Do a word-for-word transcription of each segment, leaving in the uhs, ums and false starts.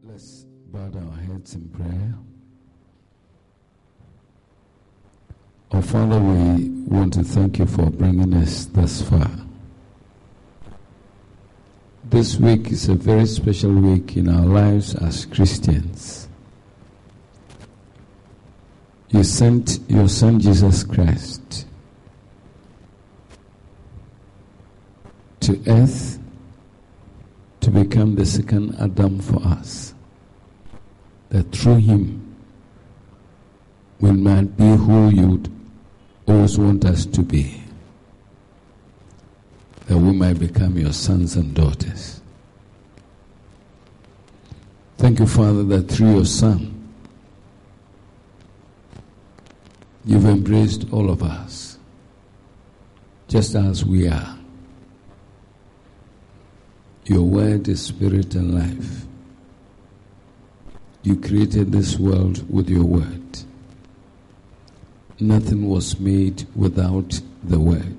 Let's bow our heads in prayer. Our Father, we want to thank you for bringing us thus far. This week is a very special week in our lives as Christians. You sent your Son Jesus Christ to earth to become the second Adam for us, that through him we might be who you would always want us to be, that we might become your sons and daughters. Thank you, Father, that through your Son you've embraced all of us just as we are. Your word is spirit and life. You created this world with your word. Nothing was made without the word.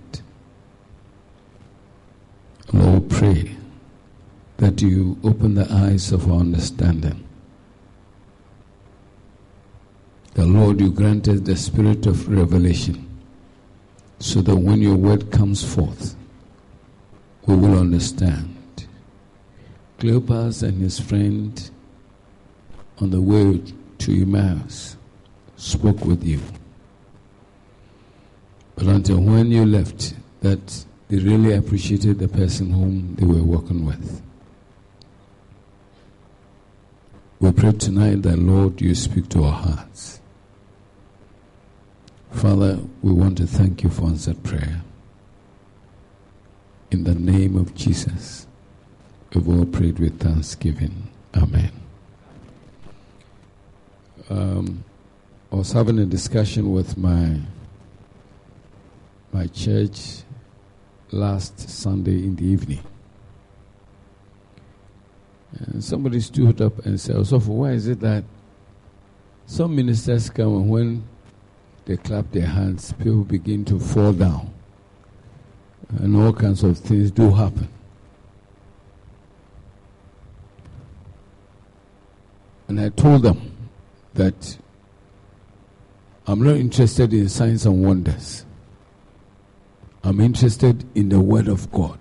Lord, pray that you open the eyes of our understanding. The Lord, you granted the spirit of revelation, so that when your word comes forth, we will understand. Cleopas and his friend on the way to Emmaus spoke with you. But until when you left, that they really appreciated the person whom they were working with. We pray tonight that, Lord, you speak to our hearts. Father, we want to thank you for answered prayer. In the name of Jesus, we've all prayed with thanksgiving. Amen. Um, I was having a discussion with my my church last Sunday in the evening. And somebody stood up and said, so why is it that some ministers come and when they clap their hands, people begin to fall down and all kinds of things do happen? And I told them that I'm not interested in signs and wonders. I'm interested in the Word of God.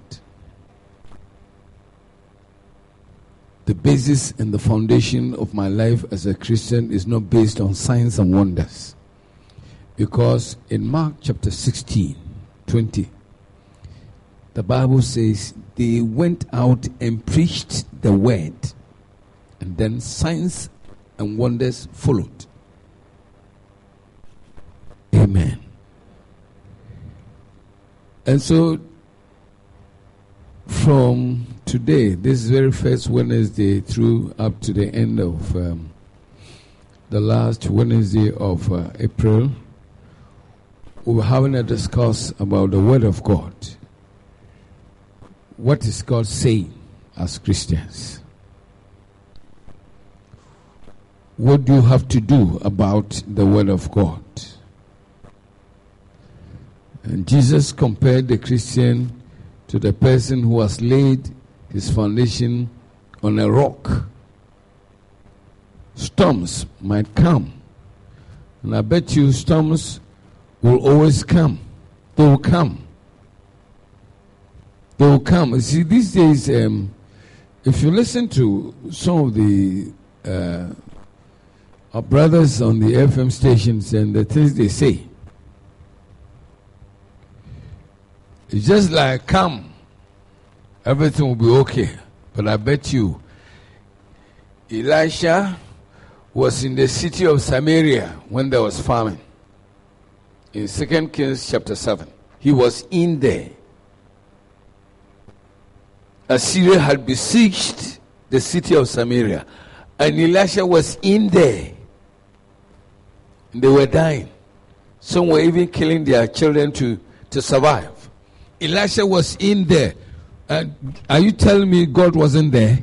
The basis and the foundation of my life as a Christian is not based on signs and wonders. Because in Mark chapter sixteen, twenty, the Bible says they went out and preached the Word. And then signs and wonders followed. Amen. And so, from today, this very first Wednesday through up to the end of um, the last Wednesday of uh, April, we were having a discuss about the Word of God. What is God saying as Christians? What do you have to do about the Word of God? And Jesus compared the Christian to the person who has laid his foundation on a rock. Storms might come. And I bet you storms will always come. They will come. They will come. You see, these days, um, if you listen to some of the uh, our brothers on the F M stations and the things they say, it's just like, come, everything will be okay. But I bet you, Elisha was in the city of Samaria when there was famine. In Second Kings chapter seven, he was in there. Assyria had besieged the city of Samaria, and Elisha was in there. They were dying. Some were even killing their children to, to survive. Elisha was in there. And are you telling me God wasn't there?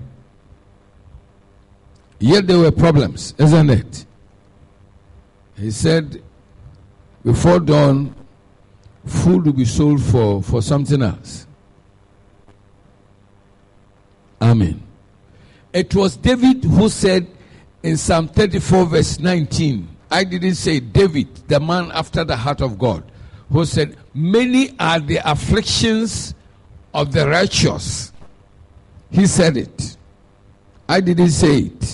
Yet there were problems, isn't it? He said, before dawn, food will be sold for, for something else. Amen. It was David who said in Psalm thirty-four verse nineteen, I didn't say David, the man after the heart of God, who said, many are the afflictions of the righteous. He said it. I didn't say it.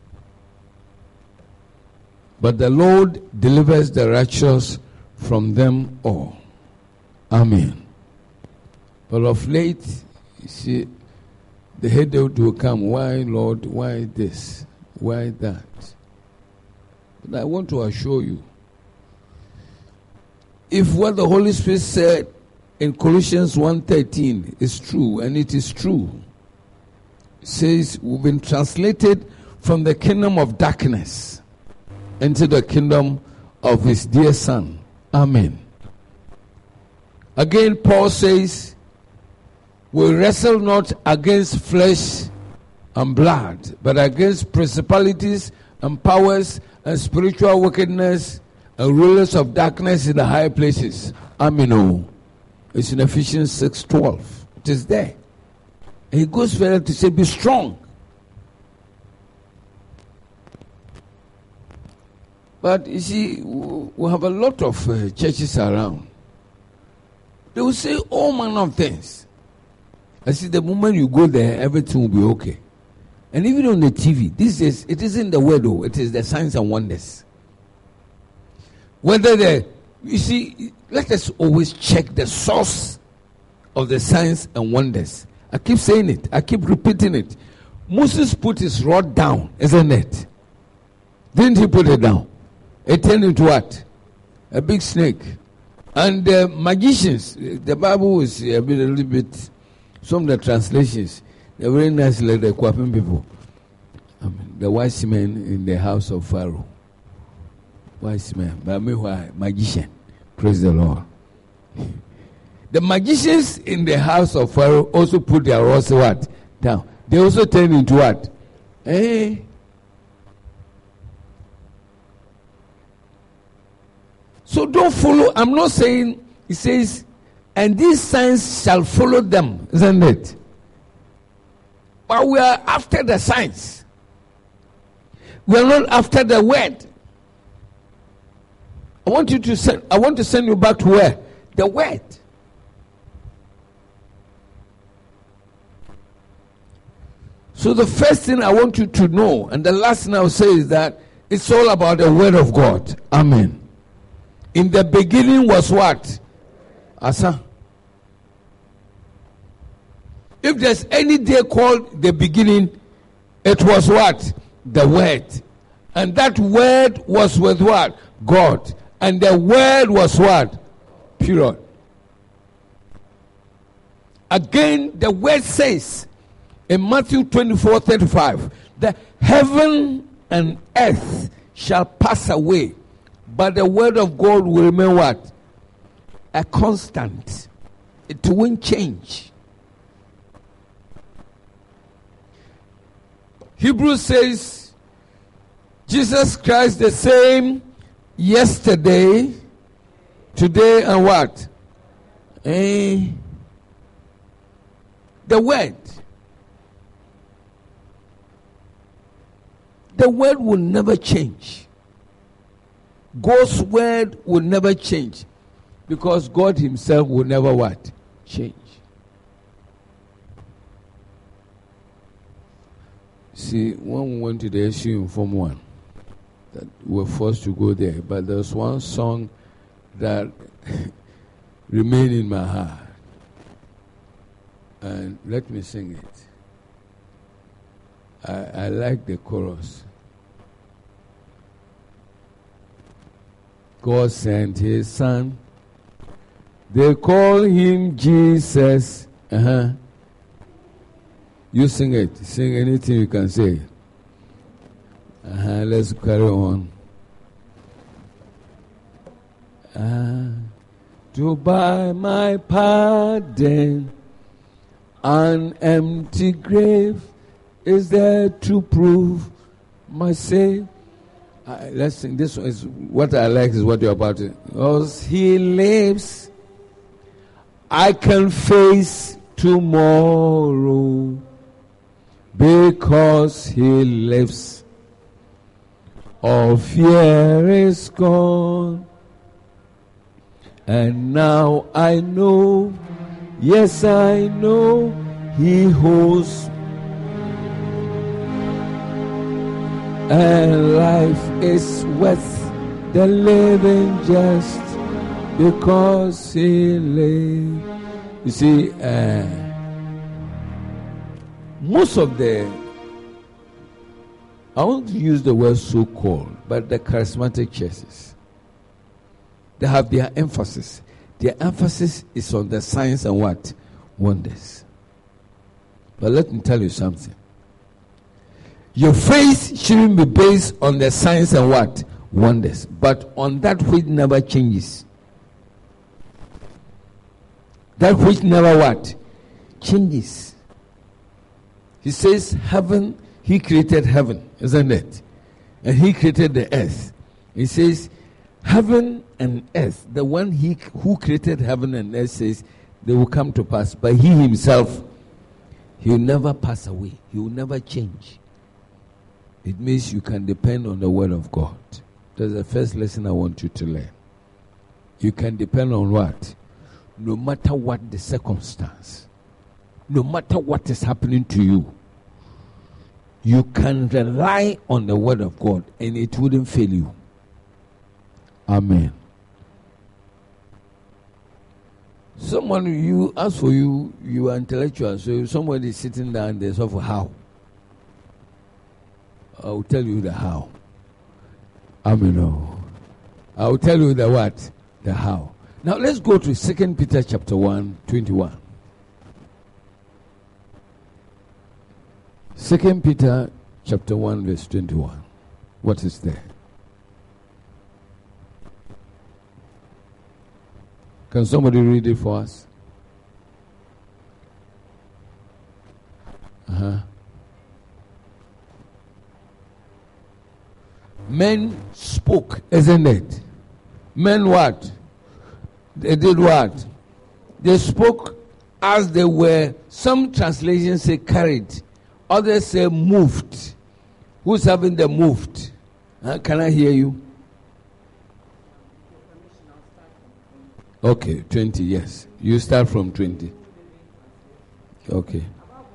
But the Lord delivers the righteous from them all. Amen. But of late, you see, the headache will come. Why, Lord? Why this? Why that? But I want to assure you, if what the Holy Spirit said in Colossians one thirteen is true, and it is true, it says we've been translated from the kingdom of darkness into the kingdom of his dear Son. Amen. Again, Paul says, we wrestle not against flesh and blood, but against principalities and powers and spiritual wickedness and rulers of darkness in the high places. Amen. Oh. It's in Ephesians six twelve. It is there. And he goes further to say, be strong. But you see, we have a lot of uh, churches around. They will say all manner of things. I see the moment you go there, everything will be okay. And even on the T V, this is it isn't the word, though, it is the signs and wonders. Whether the, you see, let us always check the source of the signs and wonders. I keep saying it, I keep repeating it. Moses put his rod down, isn't it? Didn't he put it down? It turned into what? A big snake. And the magicians, the Bible is a, bit, a little bit, some of the translations, they're very nice, like the Kwapin people. I mean, the wise men in the house of Pharaoh. Wise men. But meanwhile, magician. Praise the Lord. The magicians in the house of Pharaoh also put their rods what? Down. They also turned into what? Eh? So don't follow. I'm not saying, it says, and these signs shall follow them, isn't it? But we are after the signs. We are not after the word. I want you to send, I want to send you back to where? The word. So the first thing I want you to know, and the last thing I'll say is that it's all about the word of God. Amen. In the beginning was what? Asa. If there's any day called the beginning, it was what? The word. And that word was with what? God. And the word was what? Period. Again, the word says in Matthew twenty-four thirty-five, the heaven and earth shall pass away, but the word of God will remain what? A constant. It won't change. Hebrews says, Jesus Christ the same yesterday, today, and what? Eh? The word. The word will never change. God's word will never change. Because God himself will never what? Change. See, when we went to the issue in Form one, that we were forced to go there, but there's one song that remained in my heart. And let me sing it. I, I like the chorus. God sent his son. They call him Jesus. Uh-huh. You sing it. Sing anything you can say. Uh-huh. Let's carry on. Uh, to buy my pardon, an empty grave is there to prove my sin. Uh, let's sing. This one is what I like. Is what you're about to. Because he lives, I can face tomorrow. Because he lives, all fear is gone. And now I know, yes I know, he holds. And life is worth the living just because he lives. You see, uh, most of the, I won't use the word so-called, but the charismatic churches, they have their emphasis. Their emphasis is on the signs and what? Wonders. But let me tell you something. Your faith shouldn't be based on the signs and what? Wonders. But on that which never changes. That which never what? Changes. He says heaven, he created heaven, isn't it? And he created the earth. He says heaven and earth, the one he who created heaven and earth says they will come to pass. But he himself, he will never pass away. He will never change. It means you can depend on the word of God. That's the first lesson I want you to learn. You can depend on what? No matter what the circumstance, no matter what is happening to you, you can rely on the word of God and it wouldn't fail you. Amen. Someone, you ask for you, you are intellectual, so if somebody is sitting down there, so for how? I will tell you the how. Amen. No. I will tell you the what? The how. Now let's go to Second Peter chapter one, twenty-one. Second Peter chapter one, verse twenty-one. What is there? Can somebody read it for us? Uh-huh. Men spoke, isn't it? Men what? They did what? They spoke as they were. Some translations say carried. Others say moved. Who's having the moved? Huh? Can I hear you? Okay, twenty, yes. You start from twenty. Okay.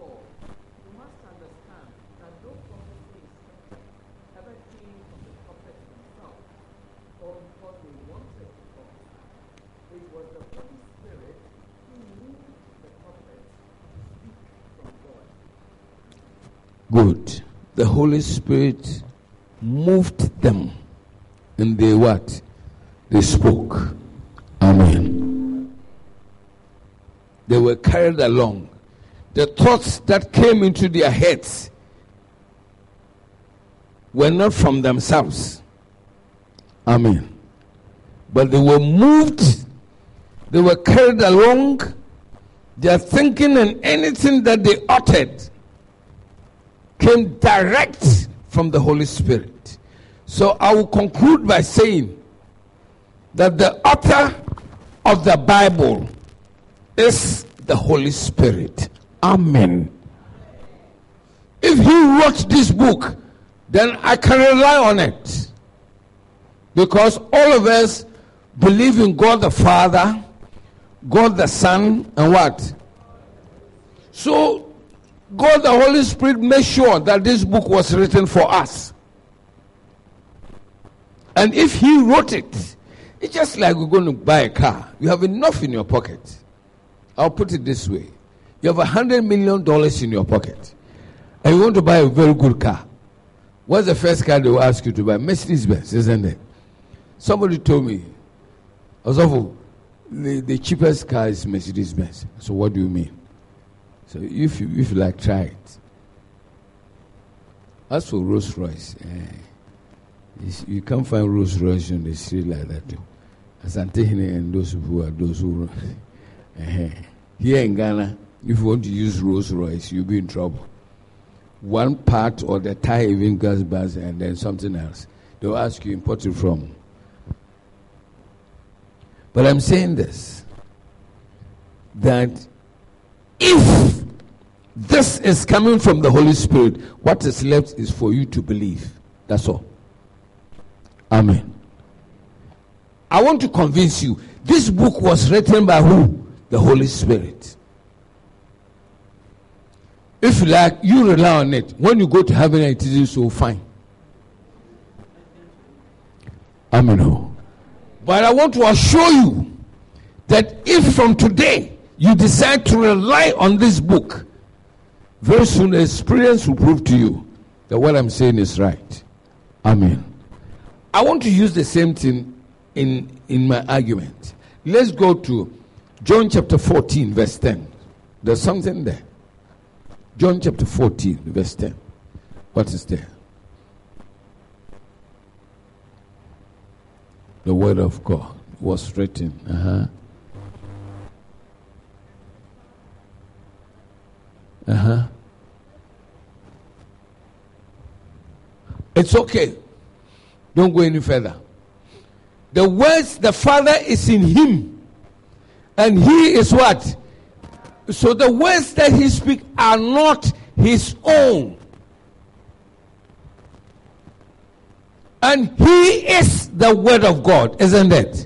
Good. The Holy Spirit moved them and they what? They spoke. Amen. They were carried along. The thoughts that came into their heads were not from themselves. Amen. But they were moved. They were carried along. Their thinking and anything that they uttered came direct from the Holy Spirit. So I will conclude by saying that the author of the Bible is the Holy Spirit. Amen. If he wrote this book, then I can rely on it. Because all of us believe in God the Father, God the Son, and what? So God the Holy Spirit made sure that this book was written for us. And if he wrote it, it's just like we're going to buy a car. You have enough in your pocket. I'll put it this way. You have a hundred million dollars in your pocket. And you want to buy a very good car. What's the first car they will ask you to buy? Mercedes-Benz, isn't it? Somebody told me, also, the, the cheapest car is Mercedes-Benz. So what do you mean? So if you, if you like, try it. As for Rolls Royce, eh, you can't find Rolls Royce on the street like that too. Asantehene and those who are those who uh, here in Ghana, if you want to use Rolls Royce, you'll be in trouble. One part or the tire even goes bad, and then something else. They'll ask you import it from. But I'm saying this, that if this is coming from the Holy Spirit. What is left is for you to believe. That's all. Amen. I want to convince you, this book was written by who? The Holy Spirit. If you like, you rely on it. When you go to heaven, it is so fine. Amen. But I want to assure you that if from today you decide to rely on this book, very soon experience will prove to you that what I'm saying is right. Amen. I want to use the same thing in, in my argument. Let's go to John chapter fourteen, verse ten. There's something there. John chapter fourteen, verse ten. What is there? The word of God was written. Uh-huh. Uh-huh. It's okay. Don't go any further. The words, the Father is in him. And he is what? So the words that he speaks are not his own. And he is the word of God, isn't it?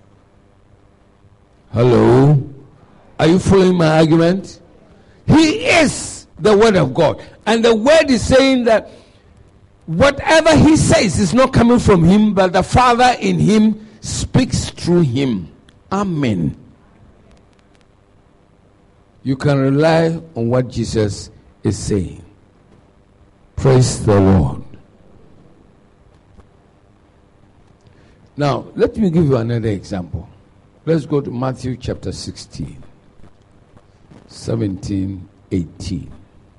Hello? Are you following my argument? He is the word of God. And the word is saying that whatever he says is not coming from him, but the Father in him speaks through him. Amen. You can rely on what Jesus is saying. Praise the Lord. Now, let me give you another example. Let's go to Matthew chapter sixteen, seventeen, eighteen.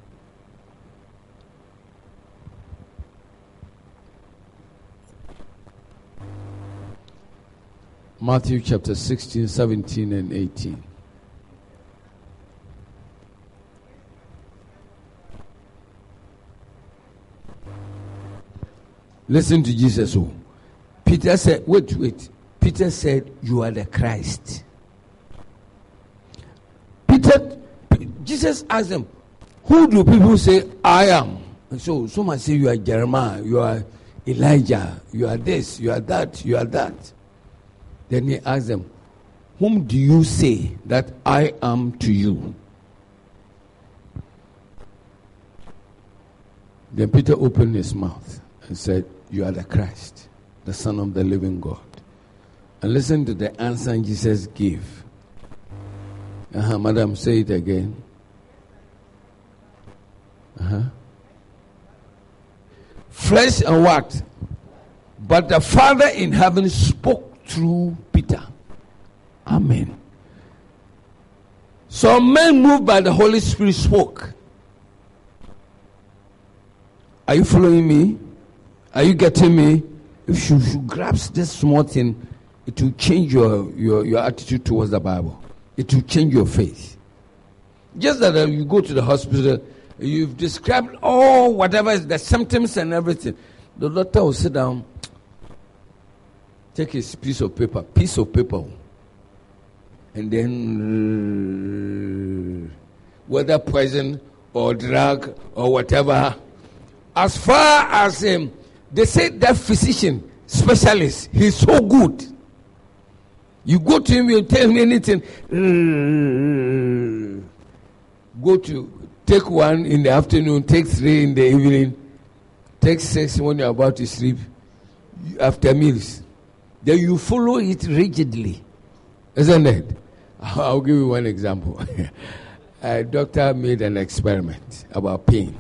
Matthew chapter sixteen, seventeen, and eighteen. Listen to Jesus. Oh. Peter said, wait, wait. Peter said, you are the Christ. Peter, Jesus asked them, who do people say I am? And so someone say you are Jeremiah, you are Elijah, you are this, you are that, you are that. Then he asked them, whom do you say that I am to you? Then Peter opened his mouth and said, you are the Christ, the Son of the living God. And listen to the answer Jesus gave. Uh-huh, madam, say it again. Uh-huh. Flesh and what? But the Father in heaven spoke through Peter. Amen. So men moved by the Holy Spirit spoke. Are you following me? Are you getting me? If you, you grasp this small thing, it will change your, your, your attitude towards the Bible. It will change your faith. Just that uh, you go to the hospital, you've described all whatever is the symptoms and everything. The doctor will sit down, take his piece of paper, piece of paper, and then uh, whether poison or drug or whatever, as far as um, they say that physician, specialist, he's so good. You go to him, you tell him anything. Uh, go to, take one in the afternoon, take three in the evening, take six when you're about to sleep, after meals. Then you follow it rigidly. Isn't it? I'll give you one example. A doctor made an experiment about pain.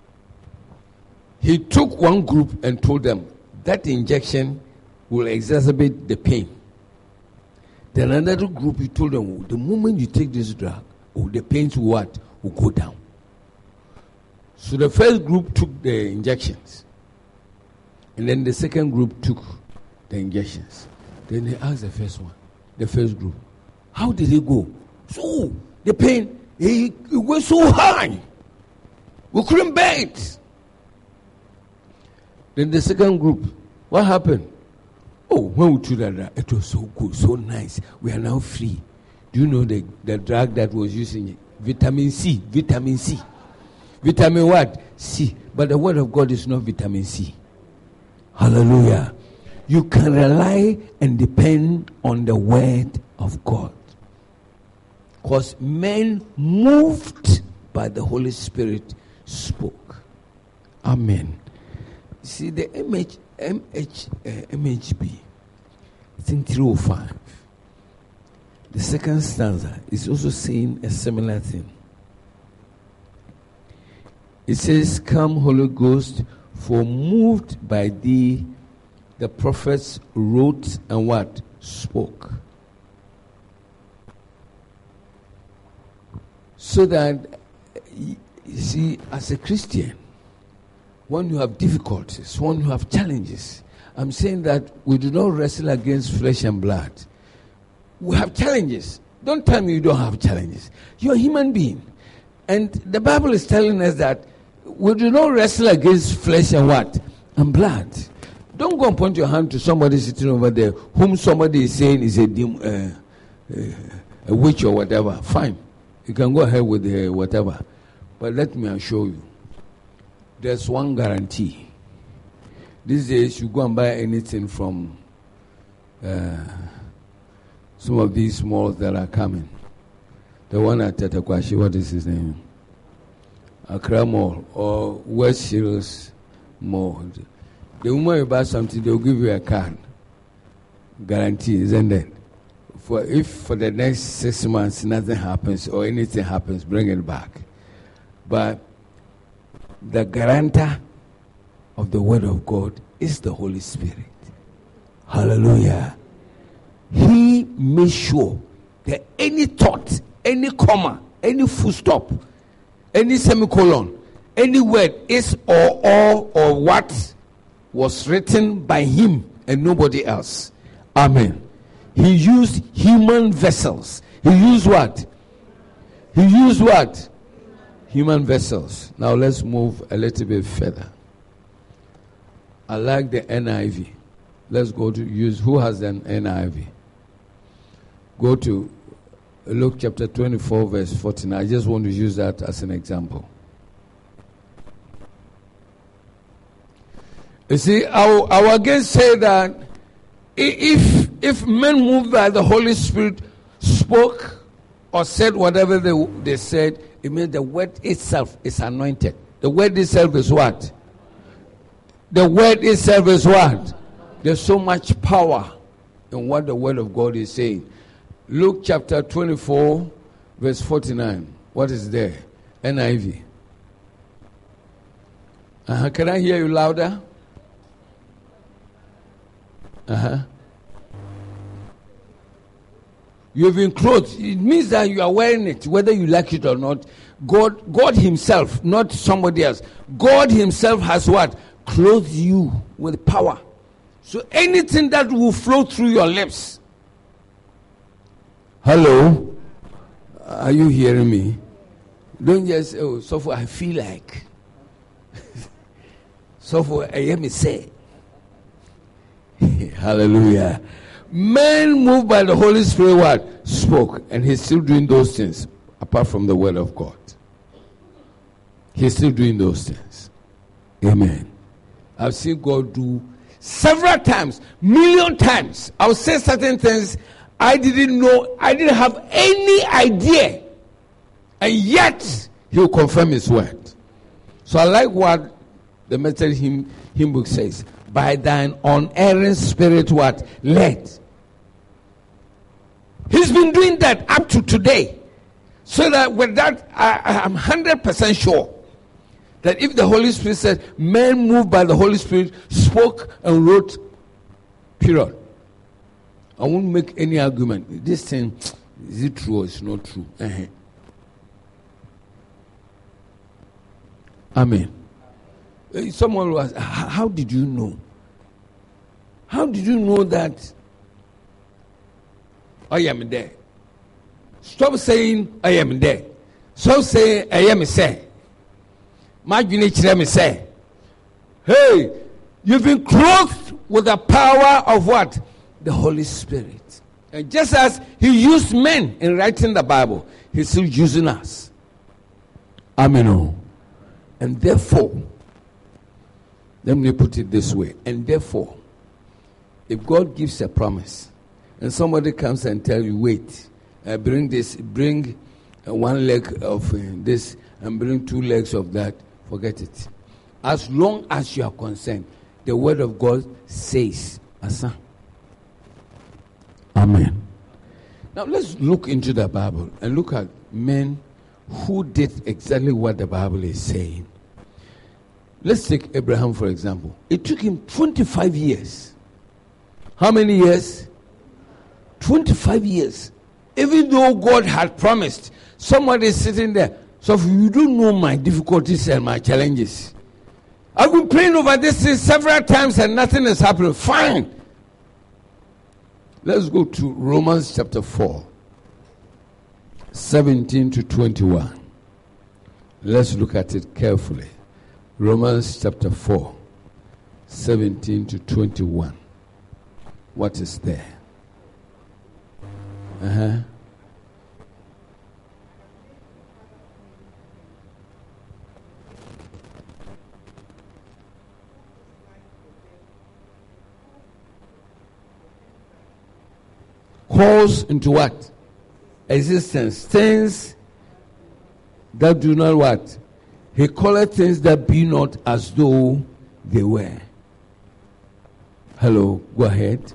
He took one group and told them that injection will exacerbate the pain. Then another group, he told them, the moment you take this drug, oh, the pains will what? Will go down. So the first group took the injections. And then the second group took the injections. Then they asked the first one, the first group, how did it go? So, the pain, it, it was so high. We couldn't bear it. Then the second group, what happened? Oh, when we took that drug, it was so good, so nice. We are now free. Do you know the, the drug that was using it? Vitamin C, vitamin C. Vitamin what? C. But the word of God is not vitamin C. Hallelujah. You can rely and depend on the word of God. Because men moved by the Holy Spirit spoke. Amen. See, the M H, M H, uh, M H B, it's in three oh five. The second stanza is also saying a similar thing. It says, "Come, Holy Ghost, for moved by thee, the prophets wrote and what? Spoke." So that, you see, as a Christian, when you have difficulties, when you have challenges, I'm saying that we do not wrestle against flesh and blood. We have challenges. Don't tell me you don't have challenges. You're a human being. And the Bible is telling us that we do not wrestle against flesh and what? And blood. Don't go and point your hand to somebody sitting over there whom somebody is saying is a, uh, uh, a witch or whatever. Fine. You can go ahead with the whatever. But let me assure you, there's one guarantee. These days, you go and buy anything from uh, some of these malls that are coming. The one at Tetakwashi, what is his name? Accra Mall or West Hills Mall. The moment you buy something, they'll give you a card. Guarantee, isn't it? For if for the next six months nothing happens or anything happens, bring it back. But the guarantor of the word of God is the Holy Spirit. Hallelujah. He makes sure that any thought, any comma, any full stop, any semicolon, any word is or all or what was written by him and nobody else. Amen. He used human vessels. He used what? He used what? Human vessels. Now let's move a little bit further. I like the N I V. Let's go to use, who has an N I V? Go to Luke chapter twenty-four verse forty-nine. I just want to use that as an example. You see, I will, I will again say that if if men moved by the Holy Spirit spoke or said whatever they, they said, it means the word itself is anointed. The word itself is what? The word itself is what? There's so much power in what the word of God is saying. Luke chapter twenty-four, verse forty-nine. What is there? N I V. Uh-huh. Can I hear you louder? Uh-huh. You've been clothed. It means that you are wearing it, whether you like it or not. God, God himself, not somebody else. God himself has what? Clothed you with power. So anything that will flow through your lips. Hello? Are you hearing me? Don't just, oh, so for I feel like. So for I hear me say. Hallelujah. Men moved by the Holy Spirit what? Spoke. And he's still doing those things apart from the word of God. He's still doing those things. Amen. I've seen God do several times, million times. I'll say certain things I didn't know, I didn't have any idea. And yet, he will confirm his word. So I like what the message hymn, hymn book says. By thine unerring spirit what? Led. He's been doing that up to today. So that with that, I, I'm one hundred percent sure that if the Holy Spirit said, men moved by the Holy Spirit spoke and wrote, period. I won't make any argument. This thing, is it true or it's not true? Uh-huh. Amen. Someone was, how did you know? How did you know that I am there? Stop saying I am there. Stop saying I am say. Me say. Hey, you've been clothed with the power of what? The Holy Spirit. And just as he used men in writing the Bible, he's still using us. Amen. And therefore, let me put it this way. And therefore, if God gives a promise, and somebody comes and tells you, wait, uh, bring this, bring uh, one leg of uh, this, and bring two legs of that, forget it. As long as you are concerned, the word of God says, Asa. Amen. Now let's look into the Bible and look at men who did exactly what the Bible is saying. Let's take Abraham, for example. It took him twenty-five years. How many years? twenty-five years. Even though God had promised, somebody is sitting there. So if you don't know my difficulties and my challenges, I've been praying over this several times and nothing is happening. Fine. Let's go to Romans chapter four, seventeen to twenty-one. Let's look at it carefully. Romans chapter four, seventeen to twenty-one. What is there? Uh-huh. Calls into what? Existence. Things that do not what? He calleth things that be not as though they were. Hello, go ahead.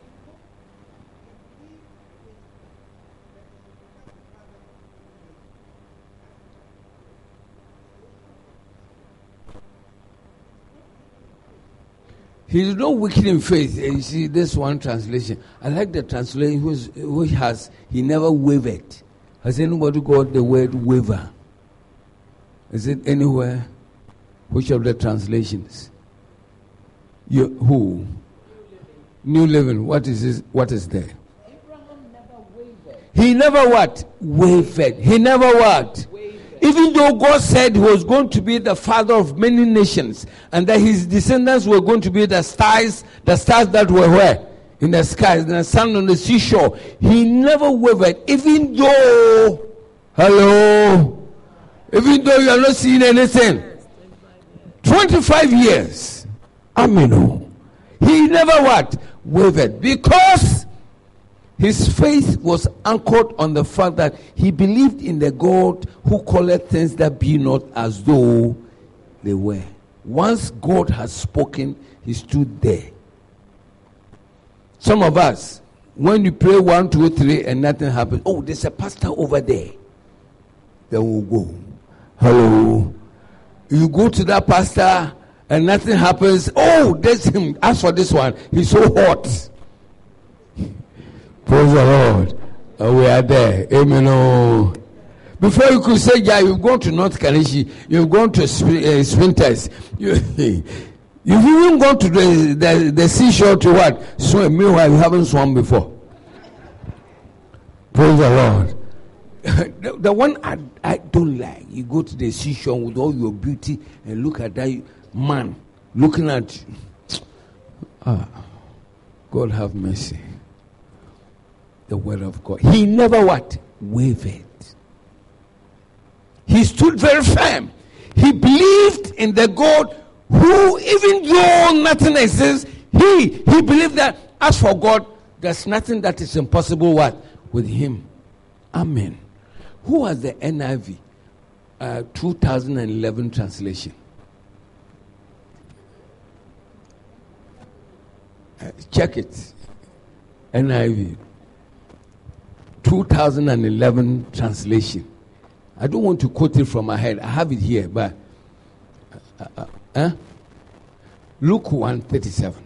He is not weak in faith. You see, this one translation. I like the translation which, which has, he never wavered. Has anybody got the word waver? Is it anywhere? Which of the translations? You, who? New Living. What is this? What is there? Abraham never wavered. He never what? Wavered. He never what? Wavered. Even though God said he was going to be the father of many nations and that his descendants were going to be the stars, the stars that were where? In the skies, and the sun on the seashore. He never wavered, even though, hello, even though you are not seeing anything. twenty-five years. Amen. He never what? Wavered. Because his faith was anchored on the fact that he believed in the God who calleth things that be not as though they were. Once God has spoken, he stood there. Some of us, when you pray one, two, three, and nothing happens, oh, there's a pastor over there. Then we'll go. Hello. You go to that pastor and nothing happens. Oh, there's him. As for this one, he's so hot. Praise the Lord. Uh, we are there. Amen. Oh. Before you could say, yeah, you've gone to North Kanishi, you've gone to uh, Sprinters, you, you've even gone to the, the, the seashore to what? Swim. Meanwhile, you haven't swum before. Praise the Lord. the, the one I, I don't like, you go to the seashore with all your beauty and look at that man looking at you. Ah, God have mercy. The word of God. He never what? Wavered. He stood very firm. He believed in the God who, even though nothing exists, he he believed that as for God, there's nothing that is impossible what? With him. Amen. Who has the N I V uh, two thousand eleven translation? Uh, check it. N I V two thousand eleven translation. I don't want to quote it from my head. I have it here, but uh, uh, uh, Luke one thirty-seven.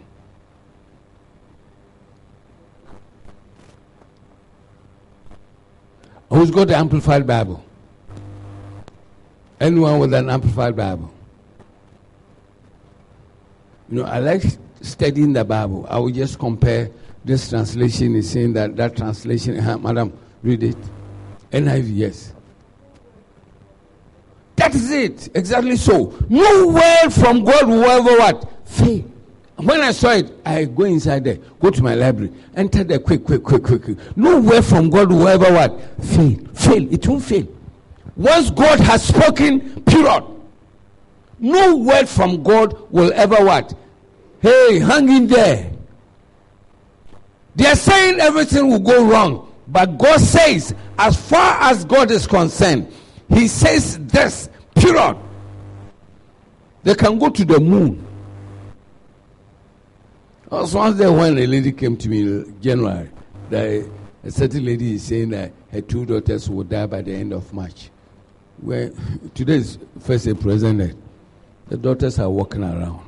Who's got the Amplified Bible? Anyone with an Amplified Bible? You know, I like studying the Bible. I will just compare. This translation is saying that that translation, uh, madam, read it. N I V, yes. That is it. Exactly so. No word from God will ever what? Fail. When I saw it, I go inside there, go to my library, enter there quick, quick, quick, quick, quick. No word from God will ever what? Fail. Fail. It won't fail. Once God has spoken, period. No word from God will ever what? Hey, hang in there. They are saying everything will go wrong. But God says, as far as God is concerned, He says this, period. They can go to the moon. I was once there when a lady came to me in January. That a certain lady is saying that her two daughters will die by the end of March. Well, today is first April, isn't it? The daughters are walking around.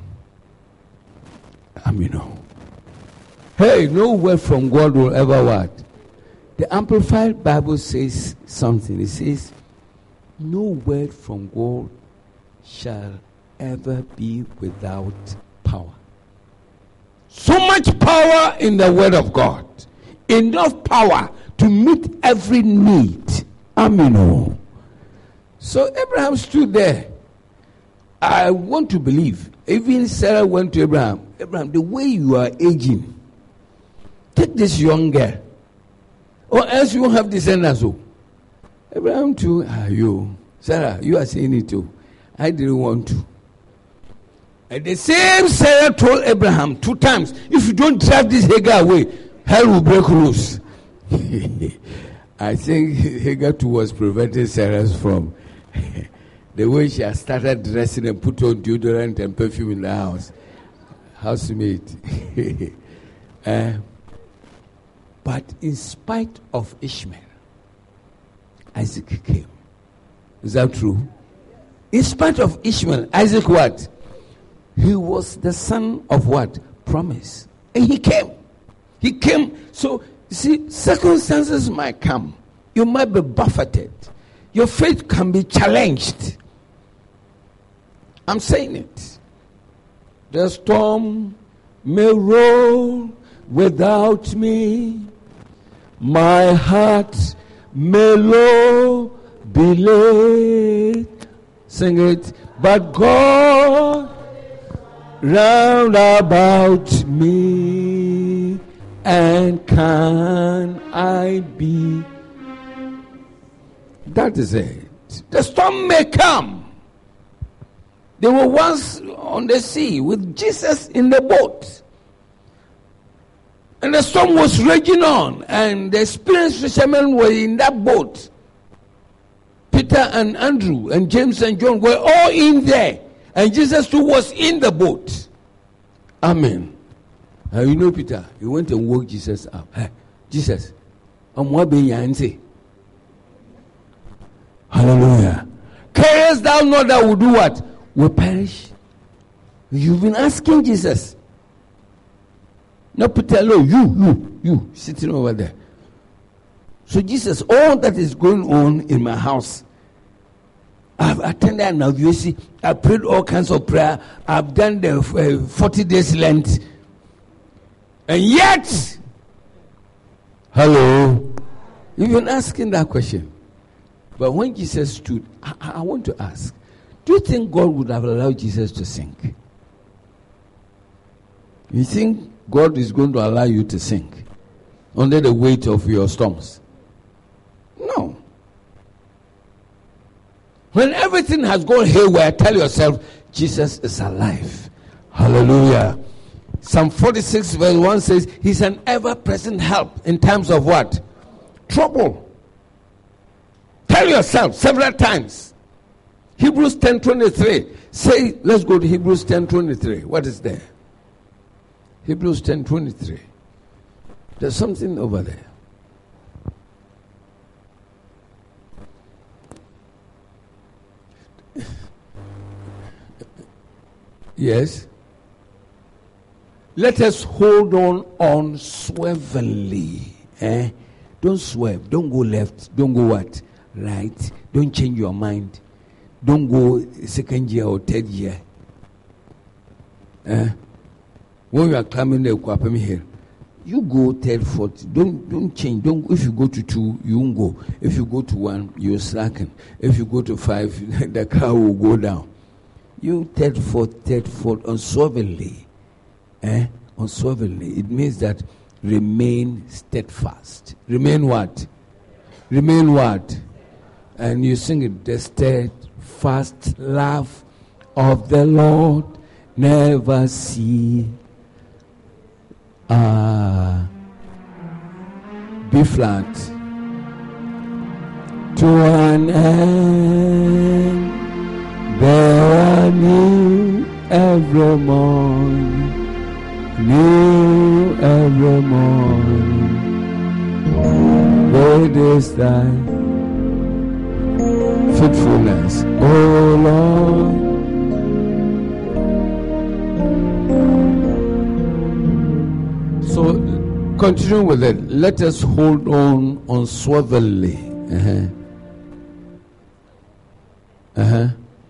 I mean, no. Hey, no word from God will ever what? The Amplified Bible says something. It says, no word from God shall ever be without power. So much power in the word of God. Enough power to meet every need. Amen. So Abraham stood there. I want to believe. Even Sarah went to Abraham. Abraham, the way you are aging, take this young girl, or else you won't have descendants. Oh. Abraham too, ah, you, Sarah, you are saying it too. I didn't want to. And the same Sarah told Abraham two times, if you don't drive this Hagar away, hell will break loose. I think Hagar too was preventing Sarah from the way she had started dressing and put on deodorant and perfume in the house. Housemate. uh, but in spite of Ishmael, Isaac came. Is that true? In spite of Ishmael, Isaac what? He was the son of what? Promise. And he came. He came. So, you see, circumstances might come. You might be buffeted. Your faith can be challenged. I'm saying it. The storm may roll without me. My heart may low be laid. Sing it. But God round about me, and can I be? That is it. The storm may come. They were once on the sea with Jesus in the boat. And the storm was raging on, and the experienced fishermen were in that boat. Peter and Andrew and James and John were all in there. And Jesus too was in the boat. Amen. And you know Peter, he went and woke Jesus up. Hey, Jesus, I'm wabbing yansi. Hallelujah. Carest thou not that will do what? Will perish. You've been asking Jesus. No, Peter, no, you, you, you, sitting over there. So Jesus, all that is going on in my house, I've attended an A V O C. I've prayed all kinds of prayer. I've done the uh, forty days Lent. And yet, hello, you've been asking that question. But when Jesus stood, I, I want to ask, do you think God would have allowed Jesus to sink? You think God is going to allow you to sink under the weight of your storms? No. When everything has gone haywire, tell yourself, Jesus is alive. Hallelujah. Psalm forty-six verse one says, He's an ever-present help in times of what? Trouble. Tell yourself several times. Hebrews ten twenty-three. Say, let's go to Hebrews ten twenty-three. What is there? Hebrews ten twenty-three. There's something over there. Yes. Let us hold on unswervingly. Eh? Don't swerve. Don't go left. Don't go what? Right. Don't change your mind. Don't go second year or third year. Eh? When you are climbing the Kwapemi Hill, you go third, fourth. Don't don't change. Don't. If you go to two, you won't go. If you go to one, you slacken. If you go to five, the car will go down. You third, fourth, third, fourth, unswervingly. Eh? Unswervingly. It means that remain steadfast. Remain what? Remain what? And you sing it, the steadfast love of the Lord never see. Ah, B flat to an end. There are new every morning, new every morning. Great is thy faithfulness, O Lord. So, continuing with it, let us hold on unswervingly. Uh-huh. Uh-huh.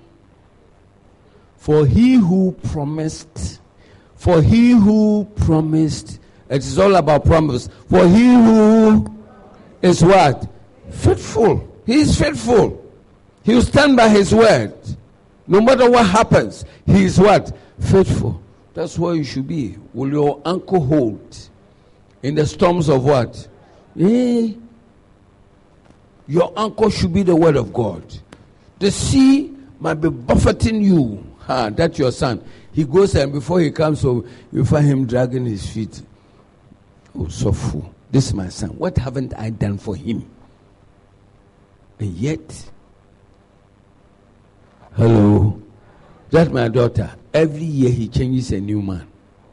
For he who promised, for he who promised, it is all about promise. For he who is what? Faithful. He is faithful. He will stand by his word. No matter what happens, he is what? Faithful. That's where you should be. Will your anchor hold in the storms of what? Eh? Your anchor should be the word of God. The sea might be buffeting you. Ha, that's your son. He goes and before he comes, so you find him dragging his feet. Oh, so fool. This is my son. What haven't I done for him? And yet, hello, that's my daughter. Every year he changes a new man.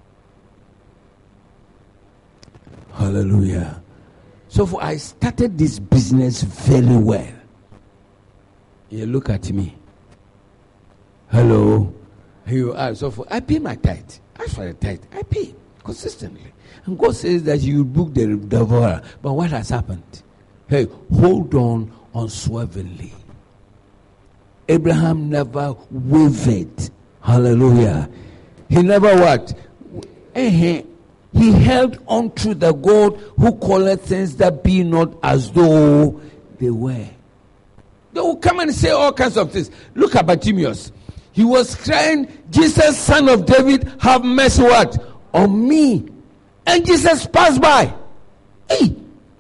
Hallelujah. So for I started this business very well. You look at me. Hello. Here you are. So for I pay my tithe. As for the tithe, I pay consistently. And God says that you book the devourer. But what has happened? Hey, hold on unswervingly. Abraham never wavered. Hallelujah. He never what? He held on to the God who calleth things that be not as though they were. They will come and say all kinds of things. Look at Bartimaeus. He was crying, Jesus, son of David, have mercy what? On me. And Jesus passed by. Hey,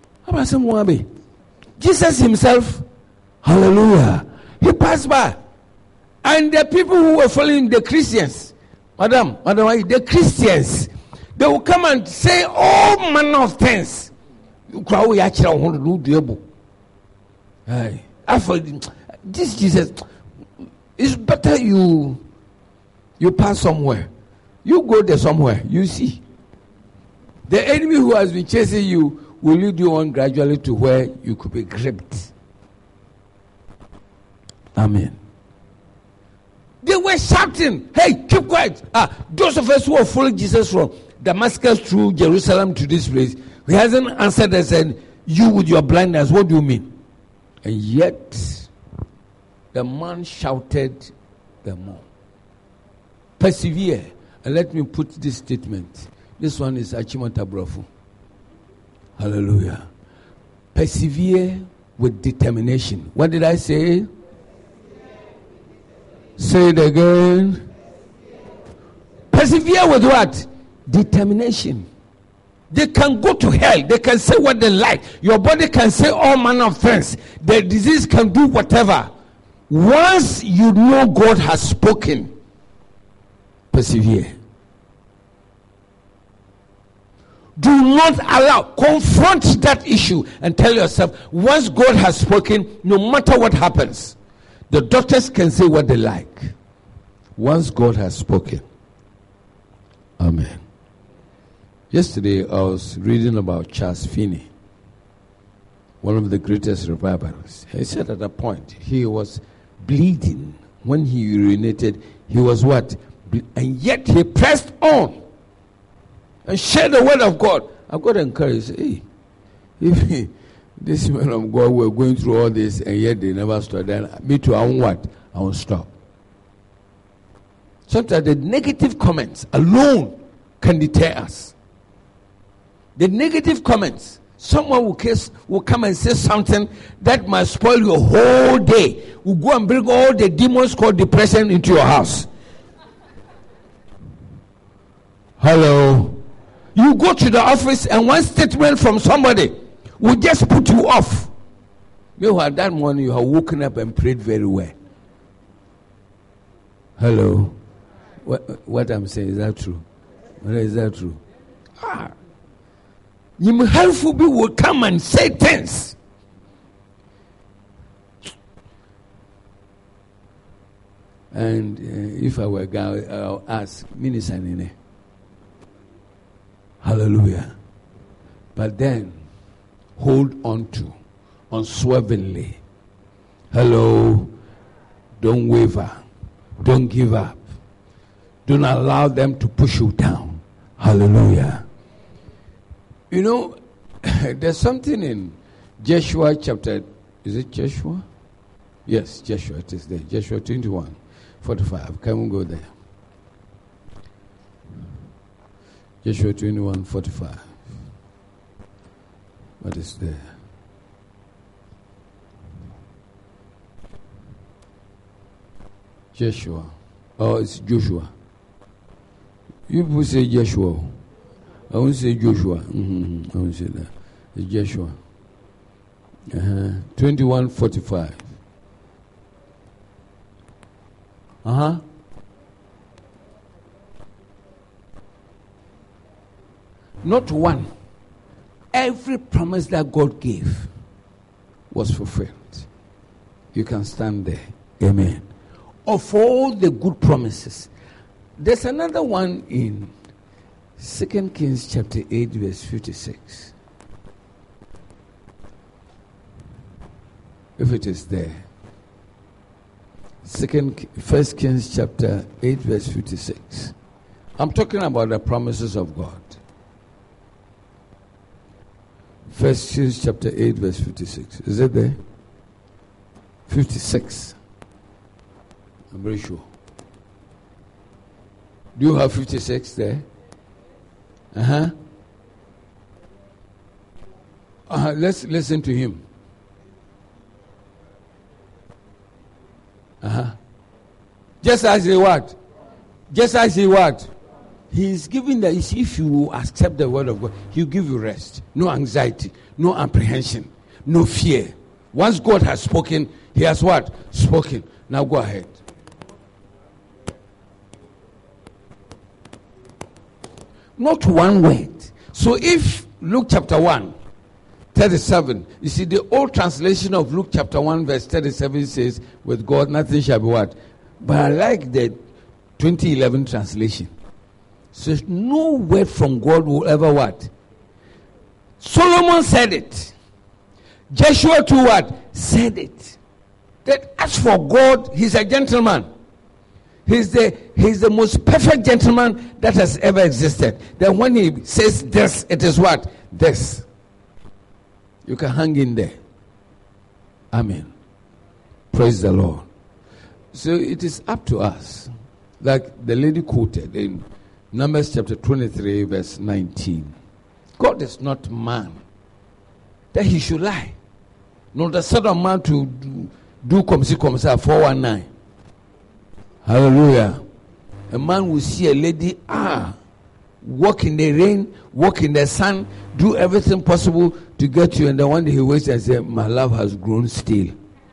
Jesus himself, hallelujah, he passed by. And the people who were following the Christians, Madam, Madam, the Christians, they will come and say all manner of things. Hey, after this Jesus, it's better you you pass somewhere. You go there somewhere, you see. The enemy who has been chasing you will lead you on gradually to where you could be gripped. Amen. They were shouting, hey, keep quiet. Ah, those of us who are following Jesus from Damascus through Jerusalem to this place, he hasn't answered us and you with your blindness, what do you mean? And yet, the man shouted the more. Persevere. And let me put this statement. This one is Achimota Brofu. Hallelujah. Persevere with determination. What did I say? Say it again. Persevere with what? Determination. They can go to hell. They can say what they like. Your body can say all manner of things. The disease can do whatever. Once you know God has spoken, persevere. Do not allow, confront that issue and tell yourself, once God has spoken, no matter what happens, the doctors can say what they like. Once God has spoken. Amen. Yesterday I was reading about Charles Finney, one of the greatest revivalists. He said at a point he was bleeding. When he urinated, he was what? And yet he pressed on and shared the word of God. I got encouraged. Hey, if this man of God were going through all this and yet they never stopped, then me too, I won't what? I won't stop. Sometimes the negative comments alone can deter us. The negative comments, someone will, case, will come and say something that might spoil your whole day. Will go and bring all the demons called depression into your house. Hello. You go to the office and one statement from somebody will just put you off. Meanwhile, that morning you have woken up and prayed very well. Hello. What, what I'm saying, is that true? Is that true? Ah. You helpful people will come and say things. And uh, if I were a guy, I'll ask, Minister Nene. Hallelujah. But then, hold on to, unswervingly. Hello. Don't waver. Don't give up. Don't allow them to push you down. Hallelujah. You know, there's something in Joshua chapter, is it Joshua? Yes, Joshua, it is there. Joshua twenty-one, forty-five. Can we go there? Joshua twenty-one, forty-five. What is there? Joshua. Oh, it's Joshua. You people say Joshua. I won't say Joshua. Mm-hmm. I won't say that. It's Joshua. Uh-huh. twenty-one forty-five. Uh-huh. Not one. Every promise that God gave was fulfilled. You can stand there. Amen. Of all the good promises, there's another one in Second Kings chapter eight, verse fifty-six. If it is there. Second, First Kings chapter eight, verse fifty-six. I'm talking about the promises of God. First Kings chapter eight, verse fifty-six. Is it there? fifty-six. I'm very sure. Do you have fifty-six there? Uh-huh. Uh-huh. Let's listen to him. Uh-huh. Just as he what? Just as he what? He is giving the, if you accept the word of God, he'll give you rest. No anxiety, no apprehension, no fear. Once God has spoken, he has what? Spoken. Now go ahead. Not one word. So if Luke chapter one, thirty-seven, you see the old translation of Luke chapter one verse thirty-seven says, with God nothing shall be what? But I like the twenty eleven translation. So no word from God will ever what? Solomon said it. Joshua too what? Said it. That as for God, he's a gentleman. He's the, he's the most perfect gentleman that has ever existed. That when he says this, it is what? This. You can hang in there. Amen. Praise the Lord. So it is up to us. Like the lady quoted in Numbers chapter twenty-three, verse nineteen. God is not man that he should lie. Nor the son of man to do, do come see come say four one nine. Hallelujah. A man will see a lady, ah, walk in the rain, walk in the sun, do everything possible to get you, and then one day he waits and says, my love has grown stale.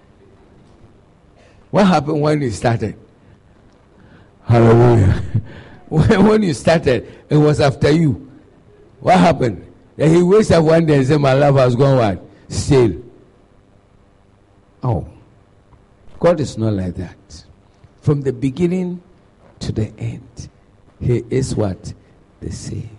What happened when you started? Hallelujah. When you started, it was after you. What happened? Then he wakes up one day and says, my love has gone what? Stale. Oh. God is not like that. From the beginning to the end, he is what? The same.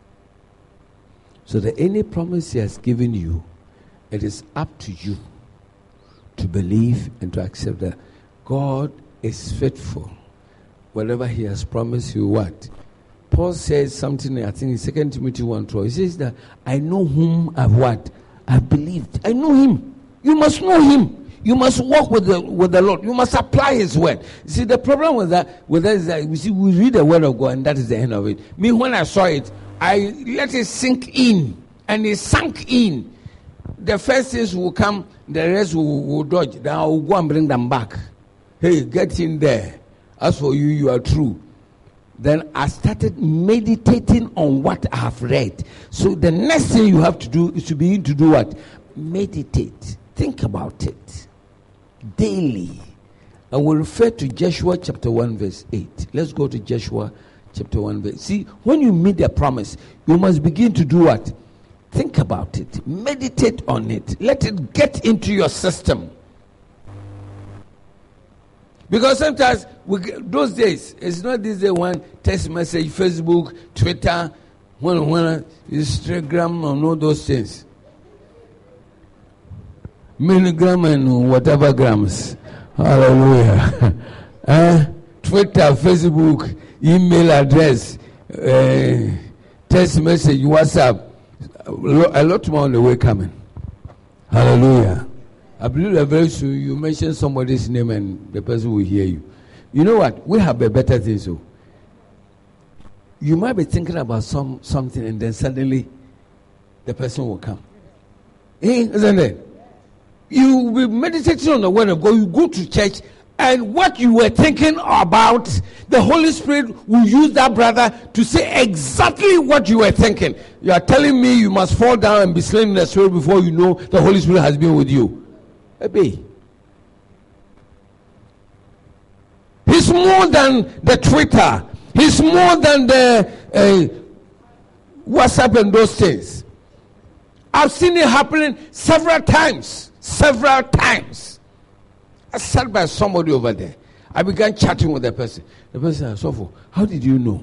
So that any promise he has given you, it is up to you to believe and to accept that God is faithful. Whatever he has promised you, what? Paul says something, I think in Second Timothy one twelve. He says that I know whom I've what? I've believed. I know him. You must know him. You must walk with the with the Lord. You must apply his word. You see, the problem with that, with that is that we see we read the word of God and that is the end of it. Me, when I saw it, I let it sink in, and it sank in. The first things will come, the rest will, will dodge. Then I will go and bring them back. Hey, get in there. As for you, you are true. Then I started meditating on what I have read. So the next thing you have to do is to begin to do what? Meditate. Think about it. Daily. I will refer to Joshua chapter one verse eight. Let's go to Joshua chapter one verse. See, when you meet the promise, you must begin to do what? Think about it. Meditate on it. Let it get into your system. Because sometimes, we, those days, it's not this day one text message, Facebook, Twitter, one, one, Instagram, and all those things. Milligram and whatever grams. Hallelujah. uh, Twitter, Facebook, email address, uh, text message, WhatsApp. A lot more on the way coming. Hallelujah. I believe that very soon you mention somebody's name and the person will hear you. You know what? We have a better thing. So you might be thinking about some something and then suddenly the person will come. Eh, isn't it? You will be meditating on the word of God. You go to church, and what you were thinking about, the Holy Spirit will use that brother to say exactly what you were thinking. You are telling me you must fall down and be slain in the spirit before you know the Holy Spirit has been with you. Baby. He's more than the Twitter. He's more than the uh, WhatsApp and those things. I've seen it happening several times. Several times. I sat by somebody over there. I began chatting with the person. The person said, Sopho, how did you know?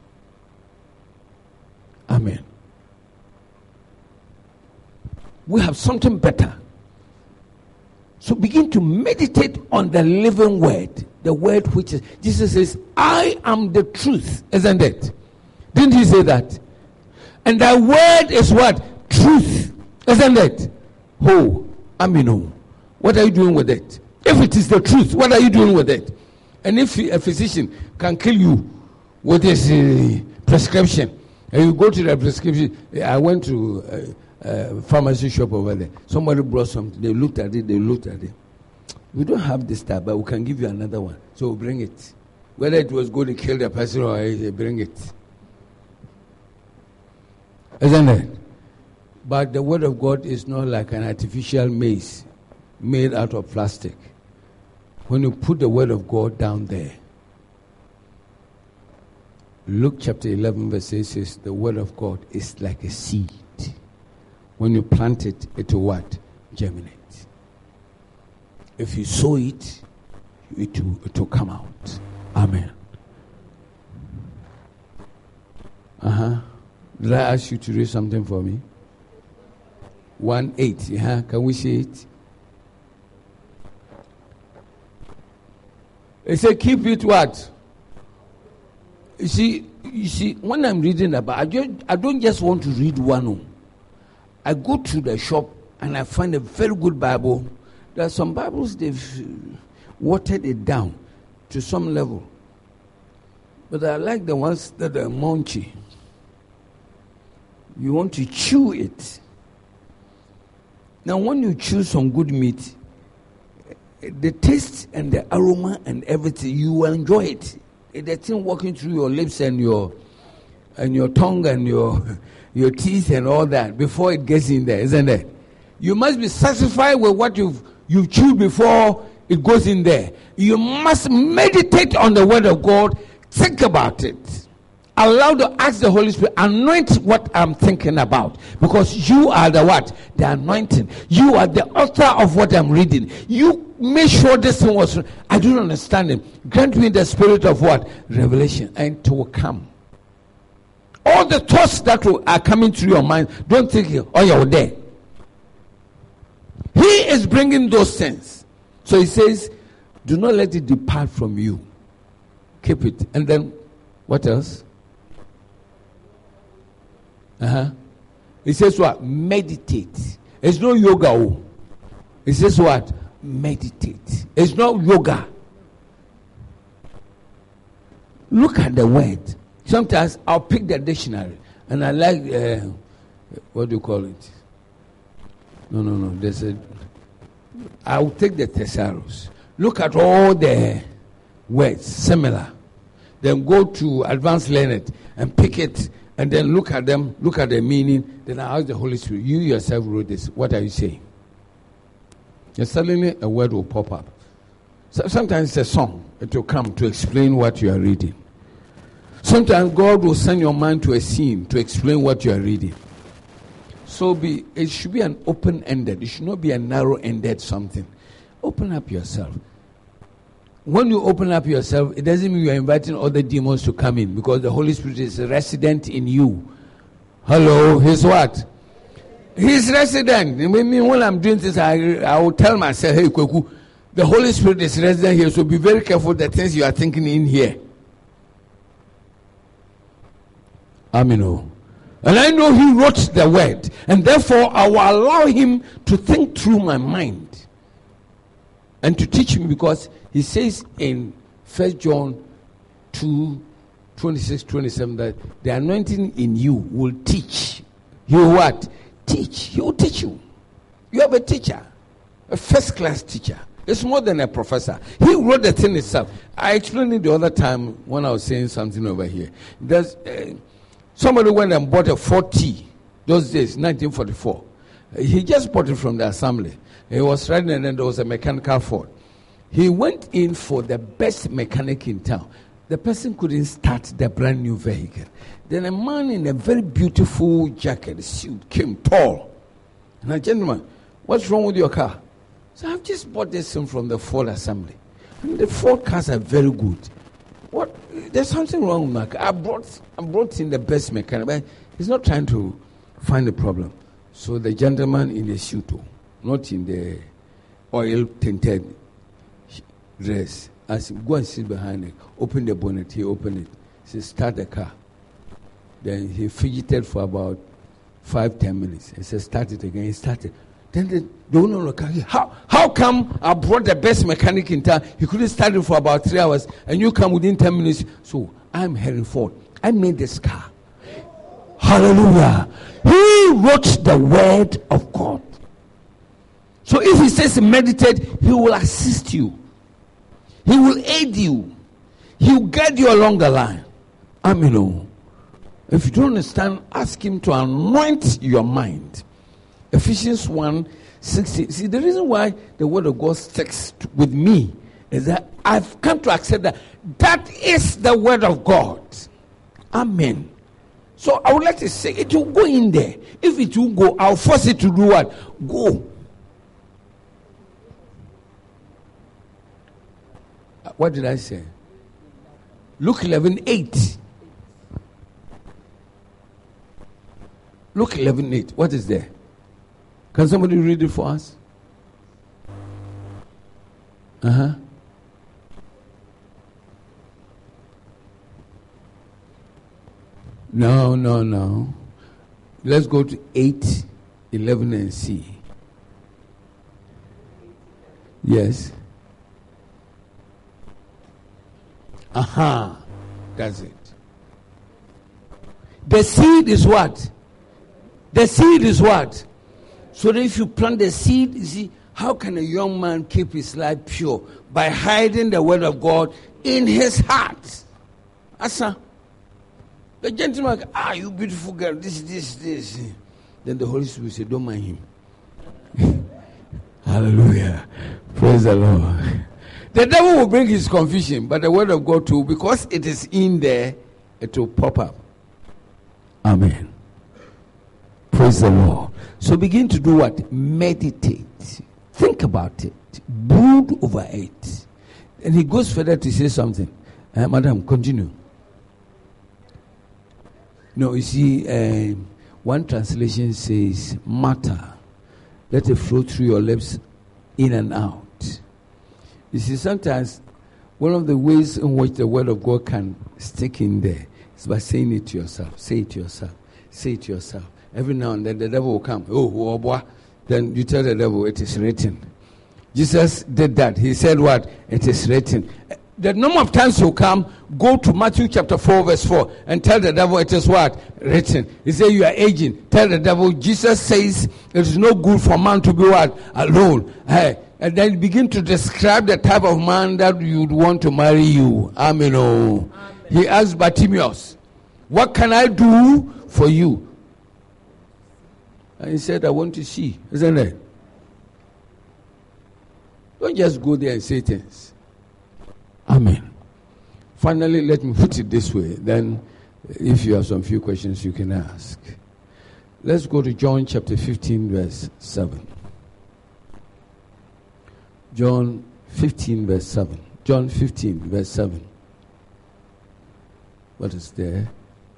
Amen. We have something better. So begin to meditate on the living word. The word which is, Jesus says, I am the truth, isn't it? Didn't he say that? And that word is what? Truth, isn't it? Oh, Amino, what are you doing with it? If it is the truth, what are you doing with it? And if a physician can kill you with his uh, prescription, and you go to the prescription, I went to uh, Uh, pharmacy shop over there. Somebody brought something. They looked at it. They looked at it. We don't have this type, but we can give you another one. So we'll bring it. Whether it was going to kill the person or they bring it. Isn't it? But the word of God is not like an artificial mace made out of plastic. When you put the word of God down there, Luke chapter eleven verse eight says, the word of God is like a seed. When you plant it, it will what? Germinate. If you sow it, it will, it will come out. Amen. Uh-huh. Did I ask you to read something for me? one eight. Yeah? Can we see it? It said, keep it what? You see, you see, when I'm reading about, I, just, I don't just want to read one. I go to the shop and I find a very good Bible. There are some Bibles, they've watered it down to some level. But I like the ones that are munchy. You want to chew it. Now, when you chew some good meat, the taste and the aroma and everything, you will enjoy it. The thing walking through your lips and your and your tongue and your your teeth and all that before it gets in there, isn't it? You must be satisfied with what you've you've chewed before it goes in there. You must meditate on the word of God. Think about it. Allow to ask the Holy Spirit, anoint what I'm thinking about. Because you are the what? The anointing. You are the author of what I'm reading. You make sure this thing was, I don't understand it. Grant me the spirit of what? Revelation. And it will come. All the thoughts that are coming through your mind, don't think, oh, you're there. He is bringing those things. So he says, do not let it depart from you. Keep it. And then, what else? Uh-huh. He says what? Meditate. It's no yoga. Oh. He says what? Meditate. It's not yoga. Look at the word. Sometimes I'll pick the dictionary and I like, uh, what do you call it? No, no, no. There's a, I'll take the thesaurus. Look at all the words, similar. Then go to Advanced Learned and pick it and then look at them, look at the meaning. Then I ask the Holy Spirit, you yourself wrote this. What are you saying? And suddenly a word will pop up. So sometimes it's a song. It will come to explain what you are reading. Sometimes God will send your mind to a scene to explain what you are reading. So be it should be an open-ended. It should not be a narrow-ended something. Open up yourself. When you open up yourself, it doesn't mean you are inviting other demons to come in, because the Holy Spirit is resident in you. Hello, he's what? He's resident. I mean, when I'm doing this, I, I will tell myself, hey, Kweku, the Holy Spirit is resident here, so be very careful the things you are thinking in here. Amen. And I know he wrote the word, and therefore I will allow him to think through my mind and to teach me, because he says in First John two, twenty-six, twenty-seven that the anointing in you will teach. He will what? Teach. He will teach you. You have a teacher, a first class teacher. It's more than a professor. He wrote the thing itself. I explained it the other time when I was saying something over here. There's uh, somebody went and bought a Ford T, those days, nineteen forty-four. Uh, he just bought it from the assembly. He was riding, and then there was a mechanical fault. He went in for the best mechanic in town. The person couldn't start the brand new vehicle. Then a man in a very beautiful jacket, suit, came tall. And a gentleman, what's wrong with your car? So I've just bought this thing from the Ford assembly. And the Ford cars are very good. What? There's something wrong with my car. I brought, I brought in the best mechanic, but he's not trying to find a problem. So the gentleman in the suit, not in the oil tinted dress, I said, go and sit behind it. Open the bonnet. He opened it. He said, start the car. Then he fidgeted for about five, ten minutes. He said, start it again. He started. Then the, the owner of the car, how, how come I brought the best mechanic in town? He couldn't start it for about three hours, and you come within ten minutes. So I'm Henry Ford. I made this car. Hallelujah. He wrote the word of God. So if he says meditate, he will assist you. He will aid you. He will guide you along the line. Amen. If you don't understand, ask him to anoint your mind. Ephesians one sixteen. See, the reason why the word of God sticks with me is that I've come to accept that that is the word of God. Amen. So I would like to say it will go in there. If it will go, I'll force it to do what? Go. What did I say? Luke eleven eight. Luke eleven eight. What is there? Can somebody read it for us? Uh-huh. No, no, no. Let's go to eight, eleven and see. Yes. Aha. Uh-huh. That's it. The seed is what? The seed is what? So that if you plant the seed, you see, how can a young man keep his life pure? By hiding the word of God in his heart. Asa. The gentleman, ah, you beautiful girl, this, this, this. Then the Holy Spirit said, don't mind him. Hallelujah. Praise the Lord. The devil will bring his confusion, but the word of God too, because it is in there, it will pop up. Amen. Praise the Lord. So begin to do what? Meditate. Think about it. Brood over it. And he goes further to say something. Uh, Madam, continue. No, you see, uh, one translation says, matter. Let it flow through your lips in and out. You see, sometimes one of the ways in which the word of God can stick in there is by saying it to yourself. Say it to yourself. Say it to yourself. Every now and then the devil will come. Oh, oh boy. Then you tell the devil, it is written. Jesus did that. He said what? It is written. The number of times you come, go to Matthew chapter four, verse four, and tell the devil it is what? Written. He said you are aging. Tell the devil, Jesus says it is no good for man to be what? Alone. Hey. And then begin to describe the type of man that you'd want to marry you. Amen. Oh. Amen. He asked Bartimaeus, what can I do for you? And he said, I want to see. Isn't it? Don't just go there and say things. Amen. Finally, let me put it this way. Then, if you have some few questions, you can ask. Let's go to John chapter fifteen, verse seven. John fifteen, verse seven. John fifteen, verse seven. What is there?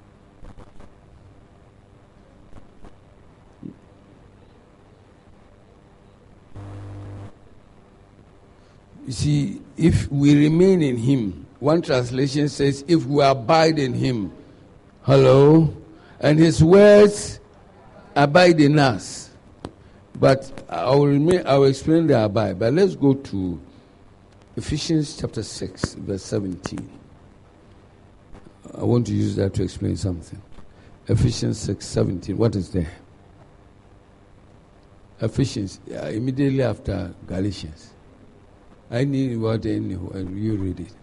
You see, if we remain in him, one translation says, if we abide in him, hello, and his words abide in us. But I will remain, I will explain the abide. But let's go to Ephesians chapter six, verse seventeen. I want to use that to explain something. Ephesians six, seventeen. What is there? Ephesians, uh, immediately after Galatians. I need what in you read it.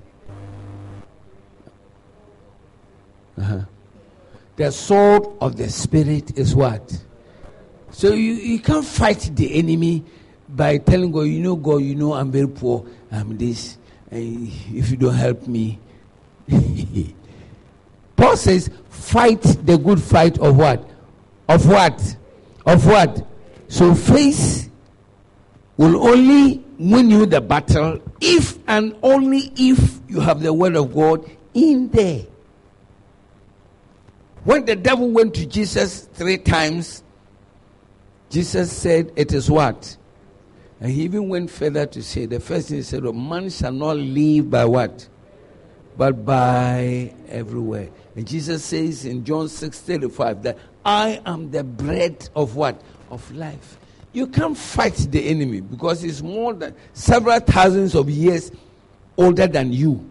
Uh-huh. The sword of the Spirit is what? So you, you can't fight the enemy by telling God, you know, God, you know, I'm very poor, I'm this, and if you don't help me. Paul says, fight the good fight of what? Of what? Of what? So faith will only win you the battle if and only if you have the word of God in there. When the devil went to Jesus three times, Jesus said, it is what? And he even went further to say, the first thing he said, man shall not live by what? But by everywhere. And Jesus says in John six thirty-five that I am the bread of what? Of life. You can't fight the enemy because he's more than several thousands of years older than you.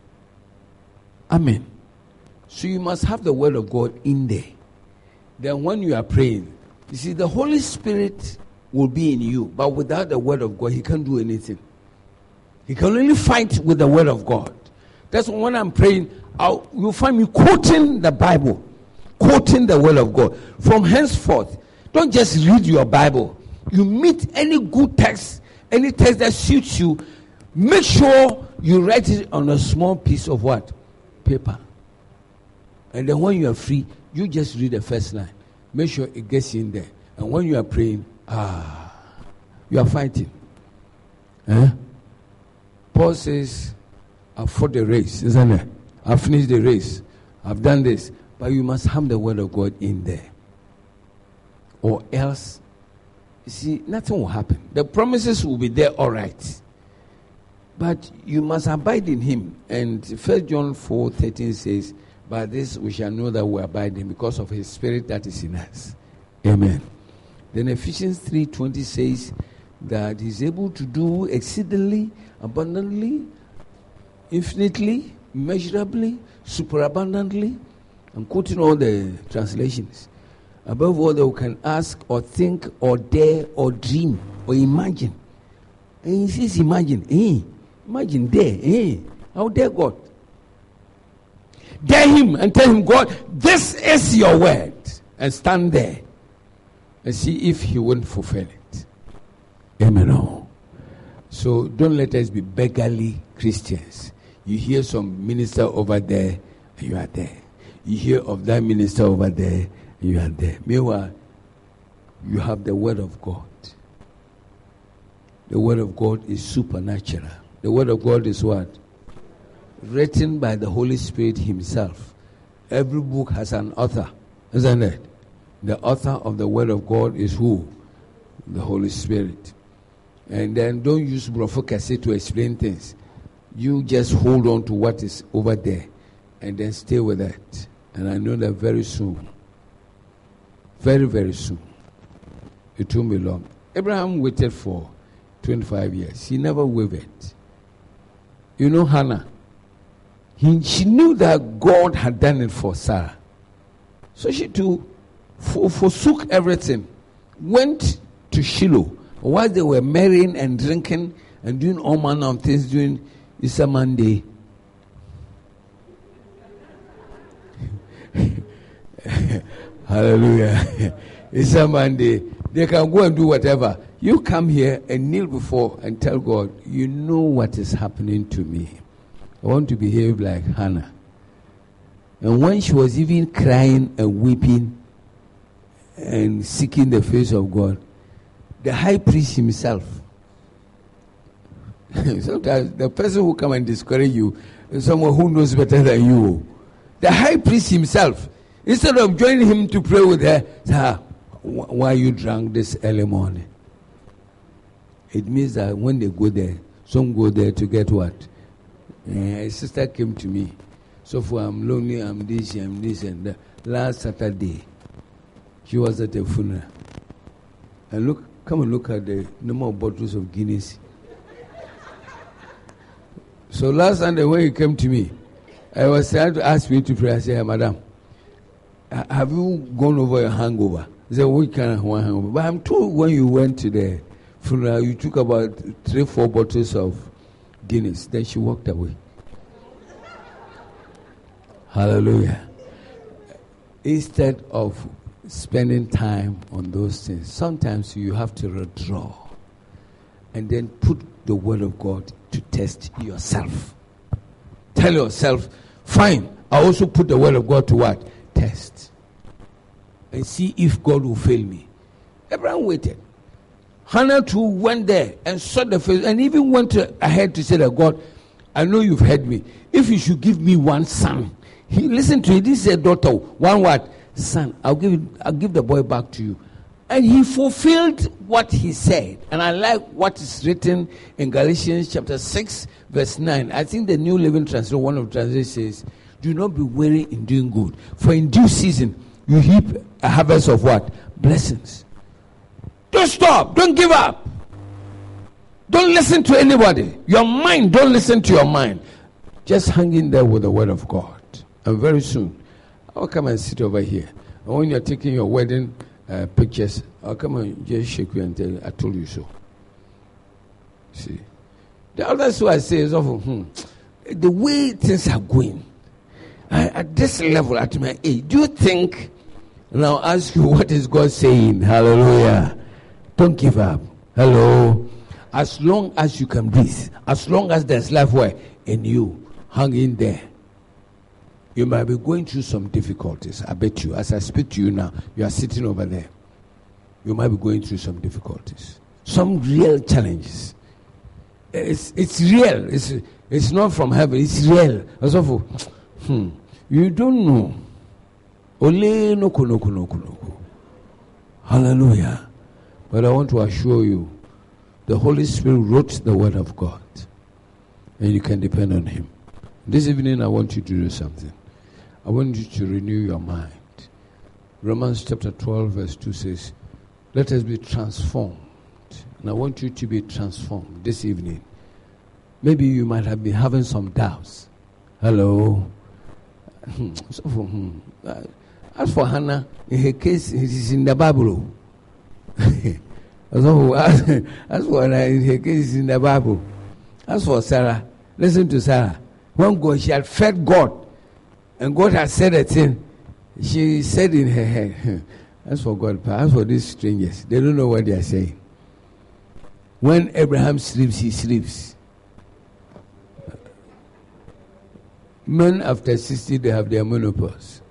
Amen. So you must have the word of God in there. Then when you are praying, you see the Holy Spirit will be in you, but without the word of God, he can't do anything. He can only fight with the word of God. That's why when I'm praying, I'll, you'll find me quoting the Bible, quoting the word of God. From henceforth, don't just read your Bible. You meet any good text, any text that suits you, make sure you write it on a small piece of what? Paper. And then when you are free, you just read the first line. Make sure it gets in there. And when you are praying, ah, you are fighting. Eh? Paul says, I've fought the race, isn't it? I've finished the race. I've done this. But you must have the word of God in there. Or else, you see, nothing will happen. The promises will be there, all right. But you must abide in him. And First John four thirteen says, by this we shall know that we abide in him because of his spirit that is in us. Amen. Then Ephesians three twenty says that he's able to do exceedingly, abundantly, infinitely, immeasurably, superabundantly. I'm quoting all the translations. Above all that we can ask or think or dare or dream or imagine. And he says imagine. Eh, imagine dare. Eh, how dare God? Dare him and tell him, God, this is your word. And stand there and see if he won't fulfill it. Amen. Oh. So don't let us be beggarly Christians. You hear some minister over there and you are there. You hear of that minister over there, you are there. Meanwhile, you have the word of God. The word of God is supernatural. The word of God is what? Written by the Holy Spirit himself. Every book has an author, isn't it? The author of the word of God is who? The Holy Spirit. And then don't use prophecy to explain things. You just hold on to what is over there and then stay with that. And I know that very soon, very, very soon, it won't be long. Abraham waited for twenty-five years. He never wavered. You know Hannah? He, she knew that God had done it for Sarah. So she too for, forsook everything, went to Shiloh. While they were marrying and drinking and doing all manner of things during Easter Monday, hallelujah. Easter Monday, they can go and do whatever. You come here and kneel before and tell God, you know what is happening to me. I want to behave like Hannah. And when she was even crying and weeping and seeking the face of God, the high priest himself, sometimes the person who come and discourage you is someone who knows better than you. The high priest himself, instead of joining him to pray with her, said, why you drank this early morning? It means that when they go there, some go there to get what? Uh, a sister came to me. So for I'm lonely, I'm this, I'm this, and that. Last Saturday, she was at a funeral. And look, come and look at the number of bottles of Guinness. So last Sunday when you came to me, I was trying to ask you to pray. I said, hey, Madam, have you gone over your hangover? I said, what kind of one hangover? But I'm told when you went to the funeral, you took about three, four bottles of Guinness. Then she walked away. Hallelujah. Instead of spending time on those things, sometimes you have to withdraw and then put the word of God to test yourself. Tell yourself, fine, I also put the word of God to what? Test. And see if God will fail me. Abraham waited. Hannah too went there and saw the face and even went to, ahead to say that God, I know you've heard me. If you should give me one son. He listened to it. This is a daughter. One what? Son. I'll give it, I'll give the boy back to you. And he fulfilled what he said. And I like what is written in Galatians chapter six, verse nine. I think the New Living Translation, one of the translations says, do not be weary in doing good. For in due season, you heap a harvest of what? Blessings. Don't stop. Don't give up. Don't listen to anybody. Your mind, don't listen to your mind. Just hang in there with the word of God. And very soon, I'll come and sit over here. And when you're taking your wedding uh, pictures, I'll come and just shake you and tell you, I told you so. See? The other thing I say is, often, hmm, the way things are going, I, at this level, at my age, do you think, and I'll ask you, what is God saying? Hallelujah. Don't give up. Hello. As long as you can breathe, as long as there's life where in you, hang in there. You might be going through some difficulties. I bet you. As I speak to you now, you are sitting over there. You might be going through some difficulties. Some real challenges. It's it's real. It's it's not from heaven. It's real. As of, hmm, you don't know. Ole no no no no. Hallelujah. But I want to assure you, the Holy Spirit wrote the word of God. And you can depend on him. This evening I want you to do something. I want you to renew your mind. Romans chapter twelve verse two says, let us be transformed. And I want you to be transformed this evening. Maybe you might have been having some doubts. Hello. So for, hmm. As for Hannah, in her case, it is in the Bible. So, as, as for Hannah, in her case, it's in the Bible. As for Sarah, listen to Sarah. When God, she had fed God, and God had said a thing, she said in her head, as for God, as for these strangers, they don't know what they are saying. When Abraham sleeps, he sleeps. Men after sixty, they have their menopause.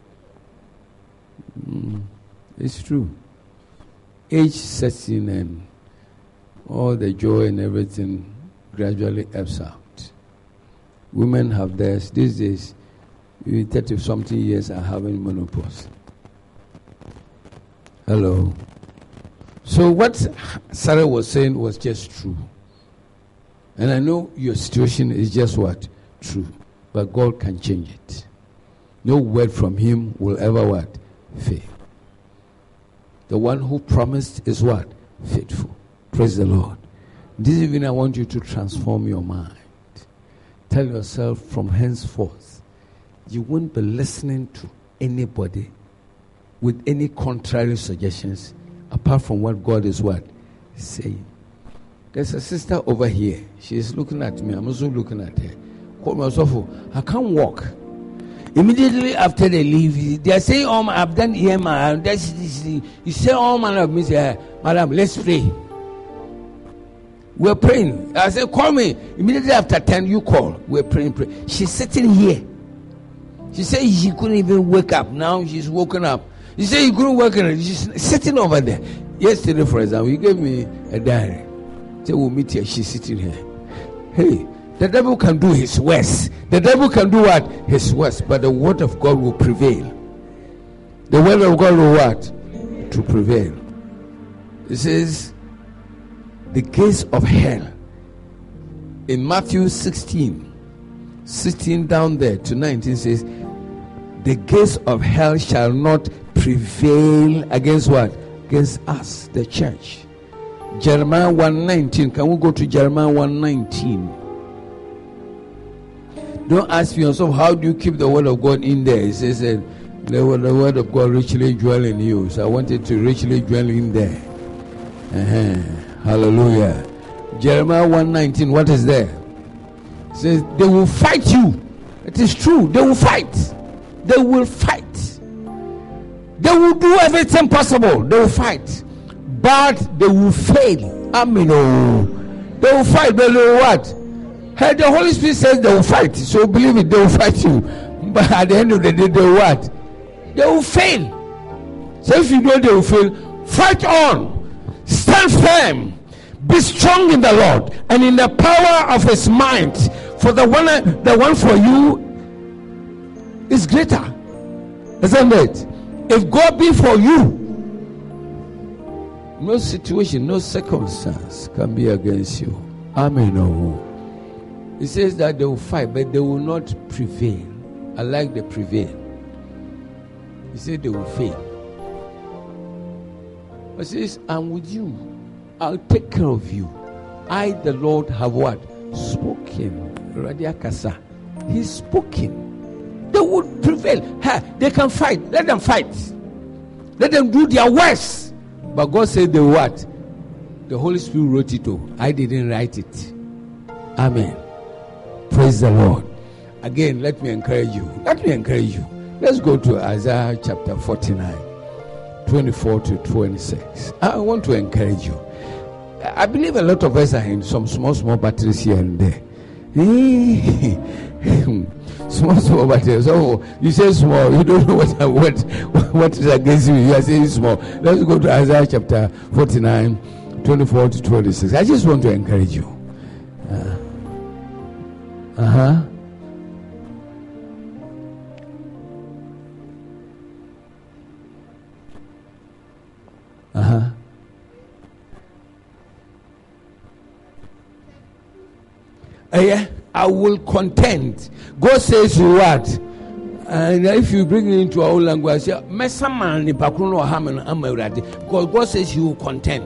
Mm, it's true. Age sets in and all the joy and everything gradually ebbs out. Women have theirs. These days, thirty-something years are having menopause. Hello. So what Sarah was saying was just true. And I know your situation is just what? True. But God can change it. No word from him will ever what? Fail. The one who promised is what? Faithful. Praise the Lord. This evening I want you to transform your mind. Tell yourself from henceforth, you won't be listening to anybody with any contrary suggestions apart from what God is what? Saying. There's a sister over here. She is looking at me. I'm also looking at her. Call myself, I can't walk. Immediately after they leave, they are saying, oh, I've done E M I. You say, oh, man, of me, say, Madam, let's pray. We're praying. I said, call me. Immediately after ten, you call. We're praying, praying. She's sitting here. She said she couldn't even wake up. Now she's woken up. She said you couldn't wake up. She's sitting over there. Yesterday, for example, he gave me a diary. He said, we'll meet here. She's sitting here. Hey, the devil can do his worst. The devil can do what? His worst. But the word of God will prevail. The word of God will what? To prevail. It says, the gates of hell. In Matthew sixteen, sixteen down there to nineteen says, the gates of hell shall not prevail against what? Against us, the church. Jeremiah one nineteen. Can we go to Jeremiah one nineteen? Don't ask yourself, how do you keep the word of God in there? It says that the word, the word of God richly dwell in you. So I wanted to richly dwell in there. Uh-huh. Hallelujah. Jeremiah one nineteen, what is there? It says, they will fight you. It is true. They will fight. They will fight. They will do everything possible. They will fight. But they will fail. I mean, oh, they will fight, but they will what? Hey, the Holy Spirit says they will fight. So believe it, they will fight you. But at the end of the day, they will what? They will fail. So if you know they will fail, fight on. Stand firm. Be strong in the Lord and in the power of his might. For the one, the one for you is greater. Isn't it? If God be for you, no situation, no circumstance can be against you. Amen. Oh. It says that they will fight, but they will not prevail. I like the prevail. He said they will fail. But he says, I'm with you. I'll take care of you. I, the Lord, have what? Spoken. Radiakasa. He's spoken. They would prevail. Ha, they can fight. Let them fight. Let them do their worst. But God said the what? The Holy Spirit wrote it all. I didn't write it. Amen. Praise the Lord. Again, let me encourage you. Let me encourage you. Let's go to Isaiah chapter forty-nine, twenty-four to twenty-six. I want to encourage you. I believe a lot of us are in some small, small batteries here and there. Small, small batteries. Oh, you say small. You don't know what what what is against you. You are saying small. Let's go to Isaiah chapter forty-nine, twenty-four to twenty-six. I just want to encourage you. Uh huh. Uh huh. Uh, yeah, I will contend. God says you what? And if you bring it into our own language, because God says He will contend.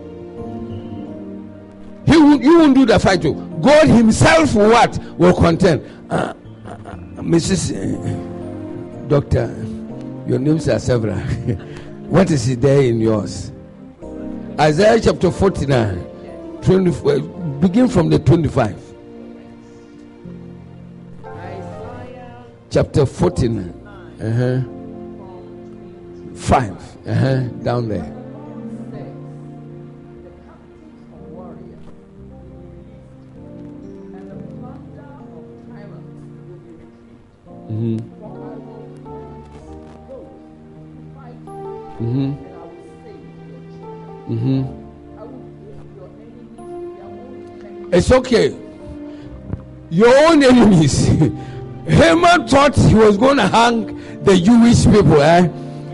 He will, you won't do the fight. Too. God Himself will what? Will contend. Uh, uh, uh, Missus Uh, Doctor, your names are several. What is it there in yours? Isaiah chapter forty-nine, twenty-four, begin from the twenty-five. Chapter forty-nine, uh-huh. five, uh-huh. Down there. Mm-hmm. Mm-hmm. Mm-hmm. It's okay. Your own enemies. Haman thought he was going to hang the Jewish people. Eh?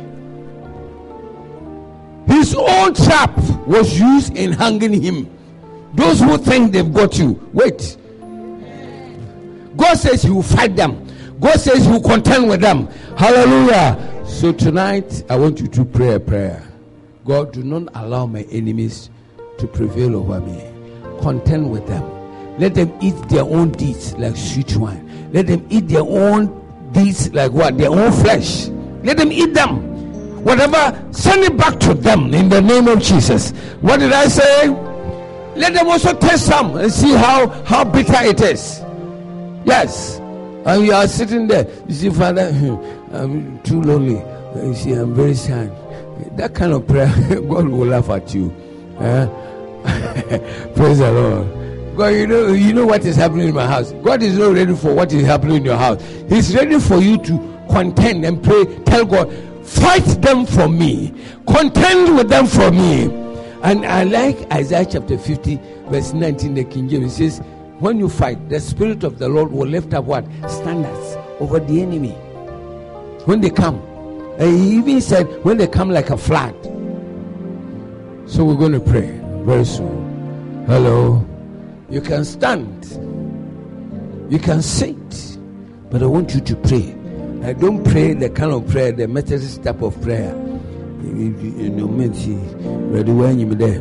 His own trap was used in hanging him. Those who think they've got you, wait. God says He will fight them. God says He will contend with them. Hallelujah. So tonight, I want you to pray a prayer. God, do not allow my enemies to prevail over me. Contend with them. Let them eat their own deeds like sweet wine. Let them eat their own deeds like what? Their own flesh. Let them eat them. Whatever, send it back to them in the name of Jesus. What did I say? Let them also taste some and see how, how bitter it is. Yes. And you are sitting there. You see, Father, I'm too lonely. You see, I'm very sad. That kind of prayer, God will laugh at you. Uh, Praise the Lord. God, you know, you know what is happening in my house. God is not ready for what is happening in your house. He's ready for you to contend and pray. Tell God, fight them for me. Contend with them for me. And I like Isaiah chapter fifty, verse nineteen, the King James. It says, when you fight, the Spirit of the Lord will lift up what? Standards over the enemy. When they come. And he even said, when they come like a flood. So we're going to pray very soon. Hello. You can stand. You can sit. But I want you to pray. I don't pray the kind of prayer, the Methodist type of prayer. You know, ready when you're there.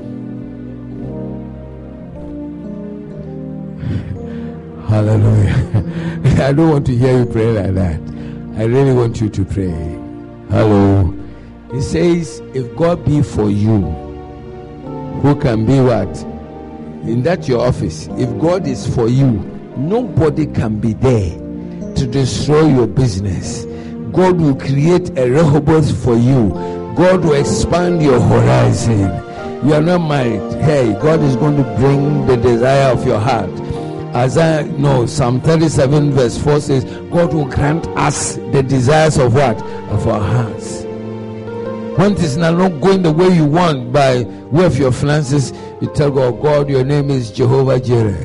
Hallelujah. I don't want to hear you pray like that. I really want you to pray. Hello. He says, if God be for you, who can be what? In that your office. If God is for you, nobody can be there to destroy your business. God will create a Rehoboth for you. God will expand your horizon. You are not married. Hey, God is going to bring the desire of your heart. As I know, Psalm thirty-seven verse four says, God will grant us the desires of what? Of our hearts. When it is not going the way you want by way of your finances, you tell God, God, your name is Jehovah Jireh.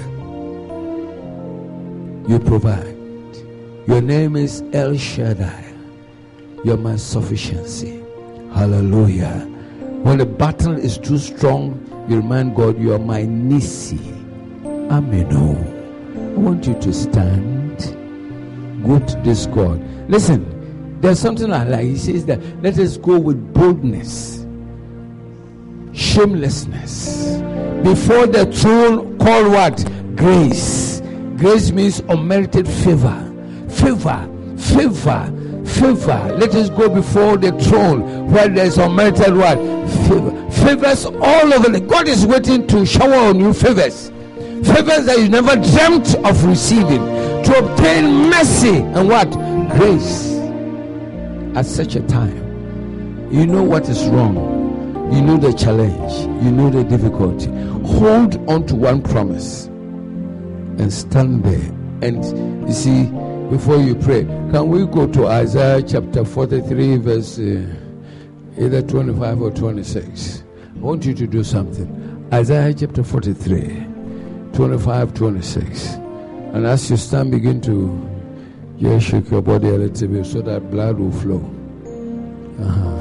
You provide. Your name is El Shaddai. You're my sufficiency. Hallelujah. When the battle is too strong, you remind God, you are my Nisi. Ameno. I want you to stand. Go to this God. Listen, there's something I like. He says that let us go with boldness, shamelessness, before the throne called what? Grace. Grace means unmerited favor. Favor, favor, favor. Let us go before the throne where there's unmerited what? Favor. Favors all over. The God is waiting to shower on you favors. Favors that you never dreamt of receiving, to obtain mercy and what? Grace. At such a time, you know what is wrong, you know the challenge, you know the difficulty. Hold on to one promise and stand there. And you see, before you pray, can we go to Isaiah chapter forty-three, verse uh, either twenty-five or twenty-six? I want you to do something. Isaiah chapter forty-three, twenty-five, twenty-six. And as you stand, begin to yeah, shake your body a little bit so that blood will flow. Uh-huh.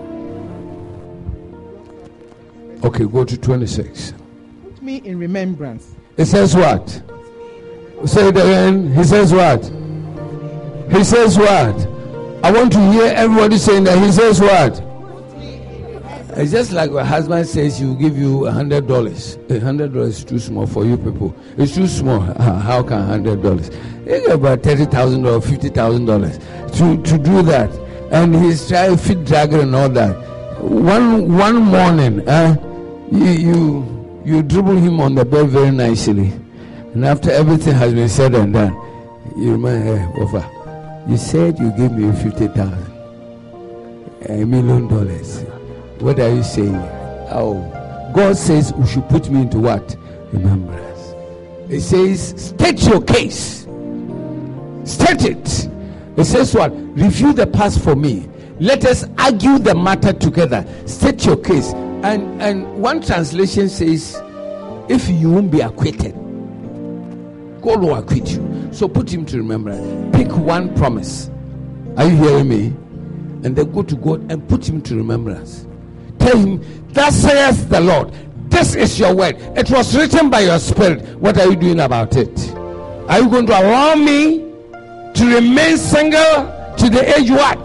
Okay, go to twenty-six. Put me in remembrance. It says what? Say it again. He says what? He says what? I want to hear everybody saying that. He says what? It's just like a husband says he will give you a hundred dollars. A hundred dollars is too small for you people. It's too small. How can a hundred dollars? You get about thirty thousand dollars, fifty thousand dollars to to do that, and he's trying to feed dragon and all that. One one morning, uh, you you you dribble him on the bed very nicely, and after everything has been said and done, you remind her, hey, Wafa, you said you gave me fifty thousand, a million dollars. What are you saying? Oh, God says we should put me into what? Remembrance. It says, state your case. State it. It says what? Review the past for me. Let us argue the matter together. State your case. And and one translation says, if you won't be acquitted, God will acquit you. So put him to remembrance. Pick one promise. Are you hearing me? And then go to God and put him to remembrance. Tell him, thus saith the Lord, this is your word. It was written by your spirit. What are you doing about it? Are you going to allow me to remain single to the age what?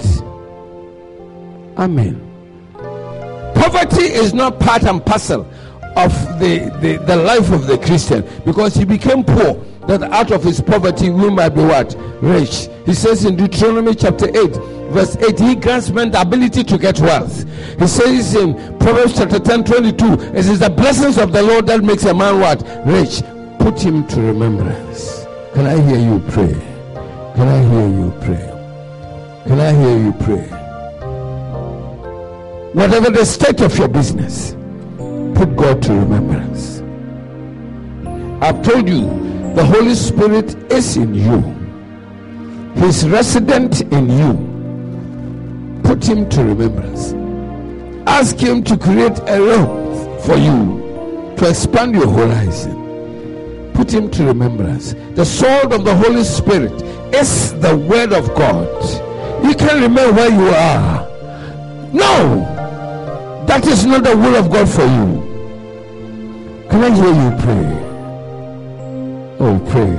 Amen. Poverty is not part and parcel of the, the, the life of the Christian, because he became poor, that out of his poverty we might be what? Rich. He says in Deuteronomy chapter eight, verse eight, he grants men the ability to get wealth. He says in Proverbs chapter ten, twenty-two, it is the blessings of the Lord that makes a man what? Rich. Put him to remembrance. Can I hear you pray? Can I hear you pray? Can I hear you pray? Whatever the state of your business, put God to remembrance. I've told you, the Holy Spirit is in you. He's resident in you. Put him to remembrance. Ask him to create a road for you to expand your horizon. Put him to remembrance. The sword of the Holy Spirit is the word of God. You can't remember where you are. No, that is not the will of God for you. Can I hear you pray? Oh, pray.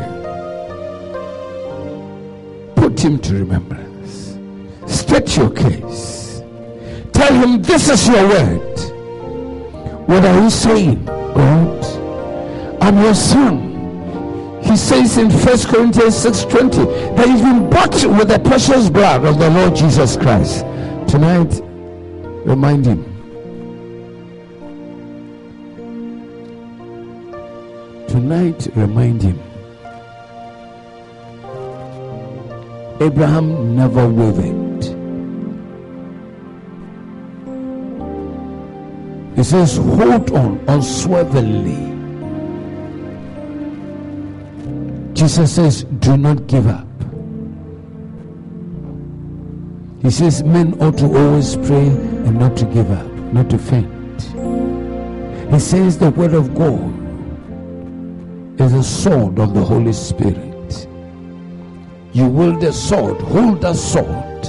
Put him to remembrance. State your case. Tell him, this is your word. What are you saying, God? I'm your son. He says in First Corinthians six twenty that you've been bought with the precious blood of the Lord Jesus Christ. Tonight, remind him. Tonight, remind him. Abraham never wavered. He says, hold on unswervingly. Jesus says, do not give up. He says, men ought to always pray and not to give up, not to faint. He says the word of God is a sword of the Holy Spirit. You wield the sword, hold the sword,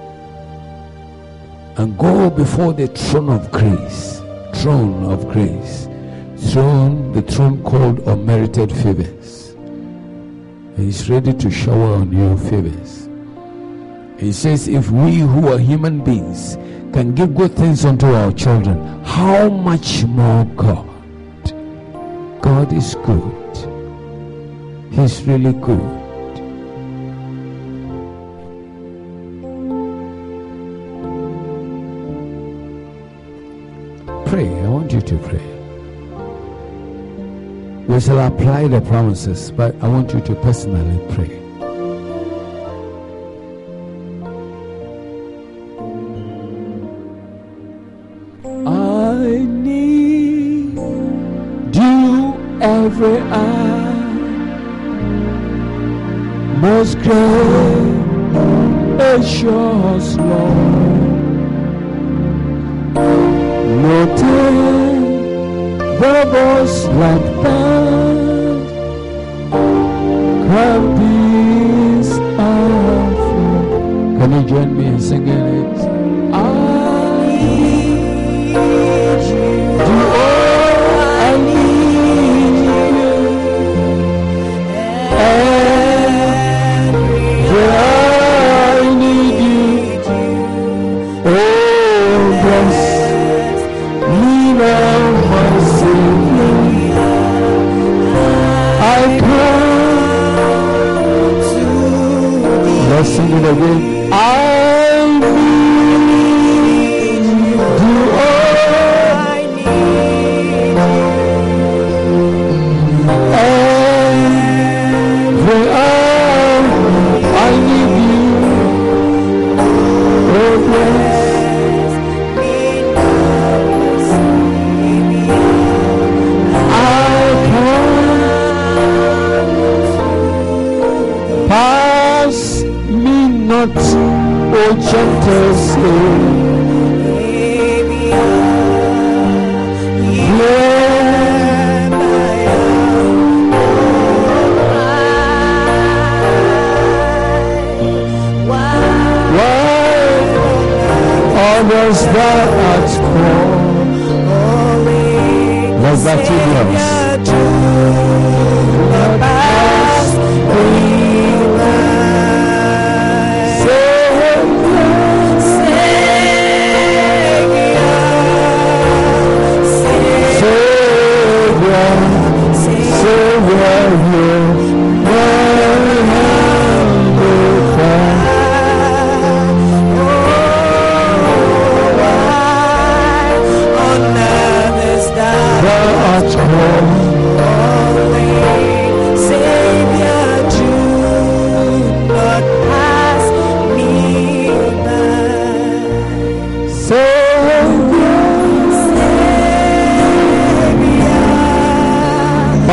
and go before the throne of grace. Throne of grace. Throne, the throne called unmerited favors. He's ready to shower on you favors. He says, if we who are human beings can give good things unto our children, how much more God? God is good. He's really good. Pray. I want you to pray. We shall apply the promises, but I want you to personally pray. I need you every hour, most gracious Lord. No time, the voice like that can be awful. Can you join me in singing it? I need you. Oh, I need you. And I need you. Oh, bless. Let's sing it again. I need you. Oh, I need every hour. I need you. Oh, yes. I can't pass not, oh gentle soul, when I am why others thou art called, was that in yours? Oh,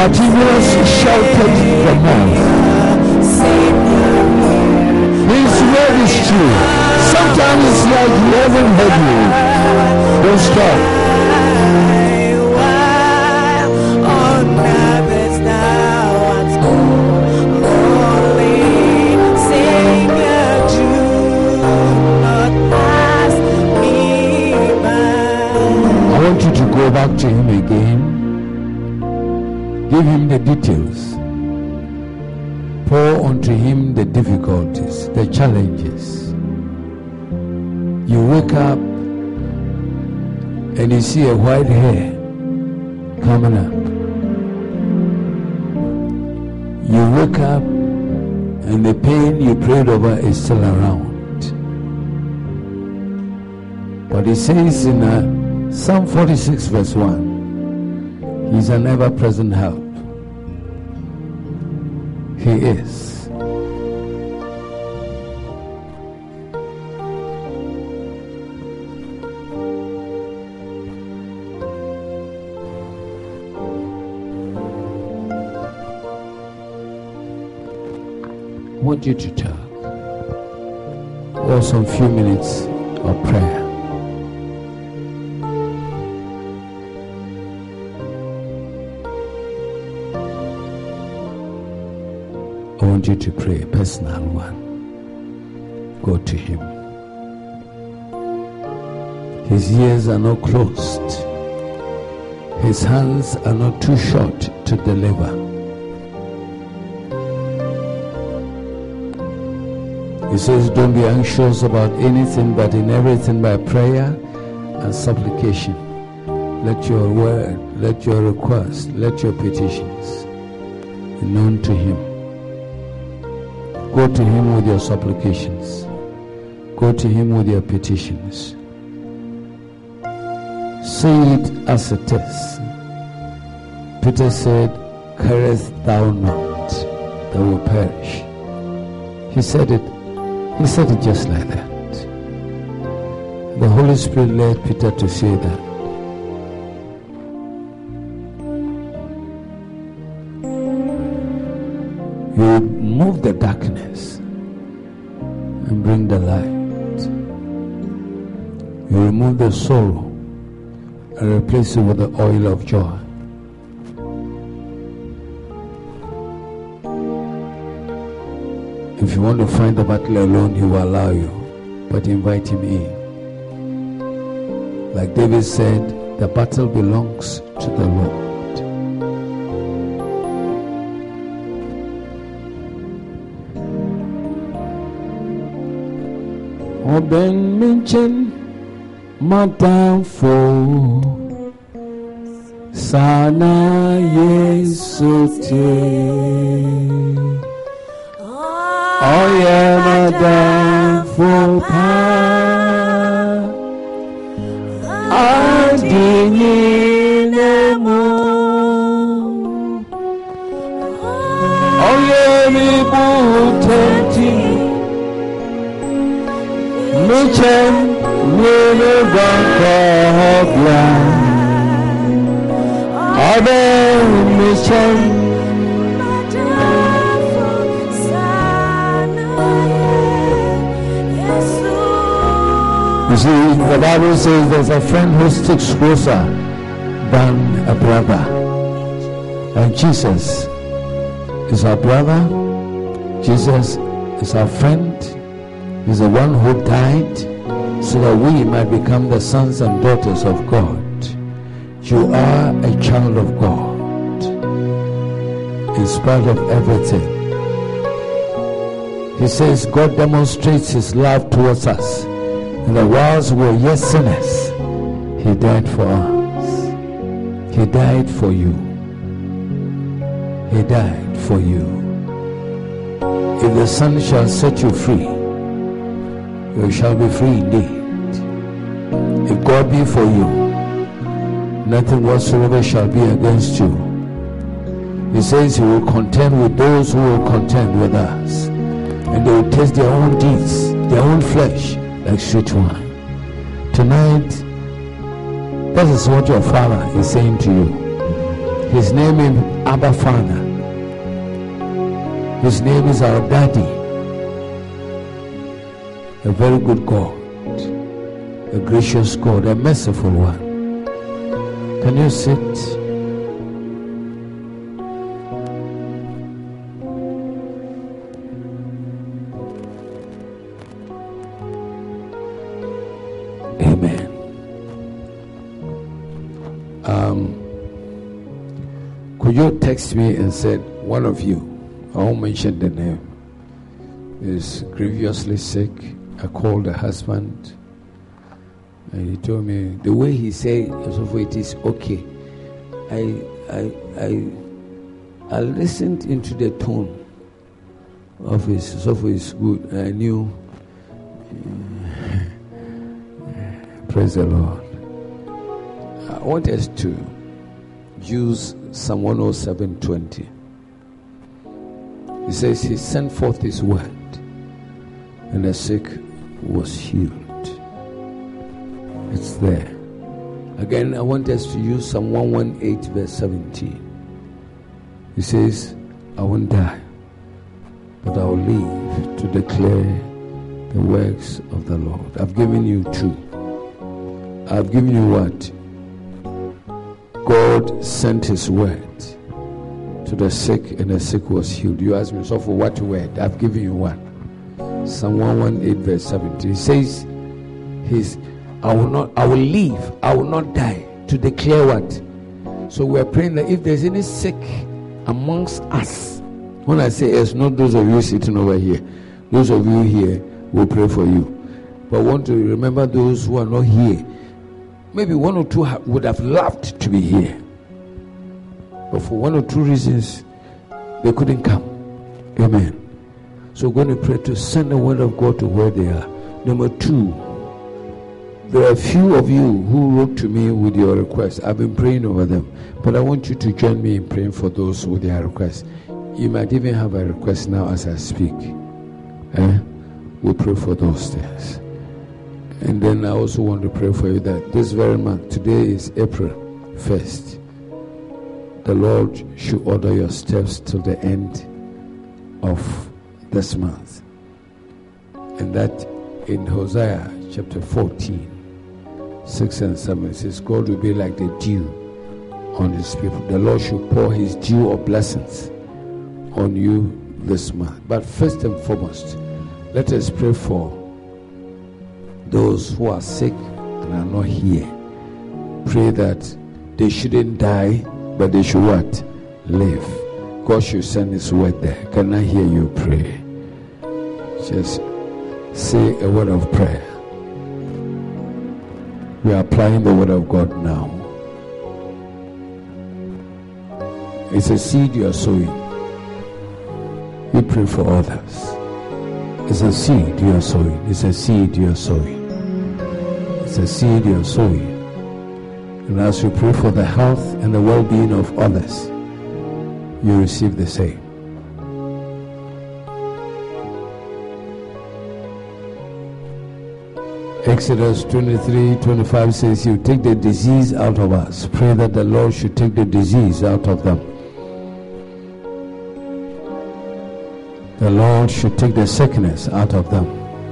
Bartimaeus shouted the more. His word is true. Sometimes it's like he hasn't heard you. Don't stop. I want you to go back to him again. Give him the details. Pour unto him the difficulties, the challenges. You wake up and you see a white hair coming up. You wake up and the pain you prayed over is still around. But it says in uh, Psalm forty-six verse one, He's an ever-present help. He is. I want you to talk. Or some few minutes of prayer. I want you to pray a personal one. Go to him. His ears are not closed. His hands are not too short to deliver. He says, don't be anxious about anything, but in everything by prayer and supplication. Let your word, let your request, let your petitions be known to him. Go to him with your supplications. Go to him with your petitions. Say it as it is. Peter said, carest thou not, thou will perish. He said it, he said it just like that. The Holy Spirit led Peter to say that. You remove the darkness and bring the light. You remove the sorrow and replace it with the oil of joy. If you want to find the battle alone, he will allow you, but invite him in. Like David said, the battle belongs to the Lord. Oben mention matamfo sana yesote oye matamfo pa adini nemo oye mi butenti Michem wele bankabla Abe Michem You see, the Bible says there's a friend who sticks closer than a brother. And Jesus is our brother. Jesus is our friend. He's the one who died so that we might become the sons and daughters of God. You are a child of God in spite of everything. He says God demonstrates his love towards us. In the whilst we were yet sinners, he died for us. He died for you. He died for you. If the Son shall set you free, you shall be free indeed. If God be for you, nothing whatsoever shall be against you. He says he will contend with those who will contend with us, and they will taste their own deeds, their own flesh, like sweet wine. Tonight, that is what your Father is saying to you. His name is Abba Father. His name is our Daddy. A very good God, a gracious God, a merciful one. Can you sit? Amen. Um, could you text me and said one of you, I won't mention the name, is grievously sick? I called the husband and he told me the way he said it is okay. I I I I listened into the tone of his so is good. I knew. Praise the Lord. I want us to use Psalm one oh seven twenty. He says he sent forth his word and the sick was healed. It's there. Again, I want us to use Psalm one eighteen verse seventeen. He says, I won't die, but I will live to declare the works of the Lord. I've given you two. I've given you what? God sent his word to the sick and the sick was healed. You ask me, so for what word? I've given you one. Psalm one eighteen verse seventeen. He says, His, I will not, I will live, I will not die to declare what? So we're praying that if there's any sick amongst us, when I say it's not those of you sitting over here, those of you here will pray for you. But I want to remember those who are not here. Maybe one or two ha- would have loved to be here, but for one or two reasons, they couldn't come. Amen. So we're going to pray to send the word of God to where they are. Number two, there are a few of you who wrote to me with your requests. I've been praying over them, but I want you to join me in praying for those with their requests. You might even have a request now as I speak. Eh? We'll pray for those things. And then I also want to pray for you that this very month, today is April first, the Lord should order your steps till the end of this month. And that in Hosea chapter fourteen, six and seven, it says, God will be like the dew on his people. The Lord should pour his dew of blessings on you this month. But first and foremost, let us pray for those who are sick and are not here. Pray that they shouldn't die, but they should what? Live. God should send his word there. Can I hear you pray? Just say a word of prayer. We are applying the word of God now. It's a seed you are sowing. You pray for others. It's a seed you are sowing. It's a seed you are sowing. It's a seed you are sowing. And as you pray for the health and the well-being of others, you receive the same. Exodus twenty-three twenty-five says, you take the disease out of us. Pray that the Lord should take the disease out of them. The Lord should take the sickness out of them.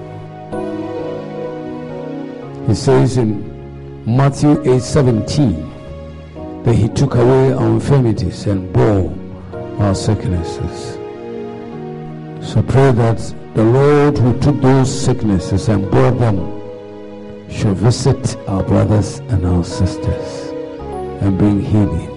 He says in Matthew eight seventeen that he took away our infirmities and bore our sicknesses. So pray that the Lord who took those sicknesses and bore them shall visit our brothers and our sisters and bring healing.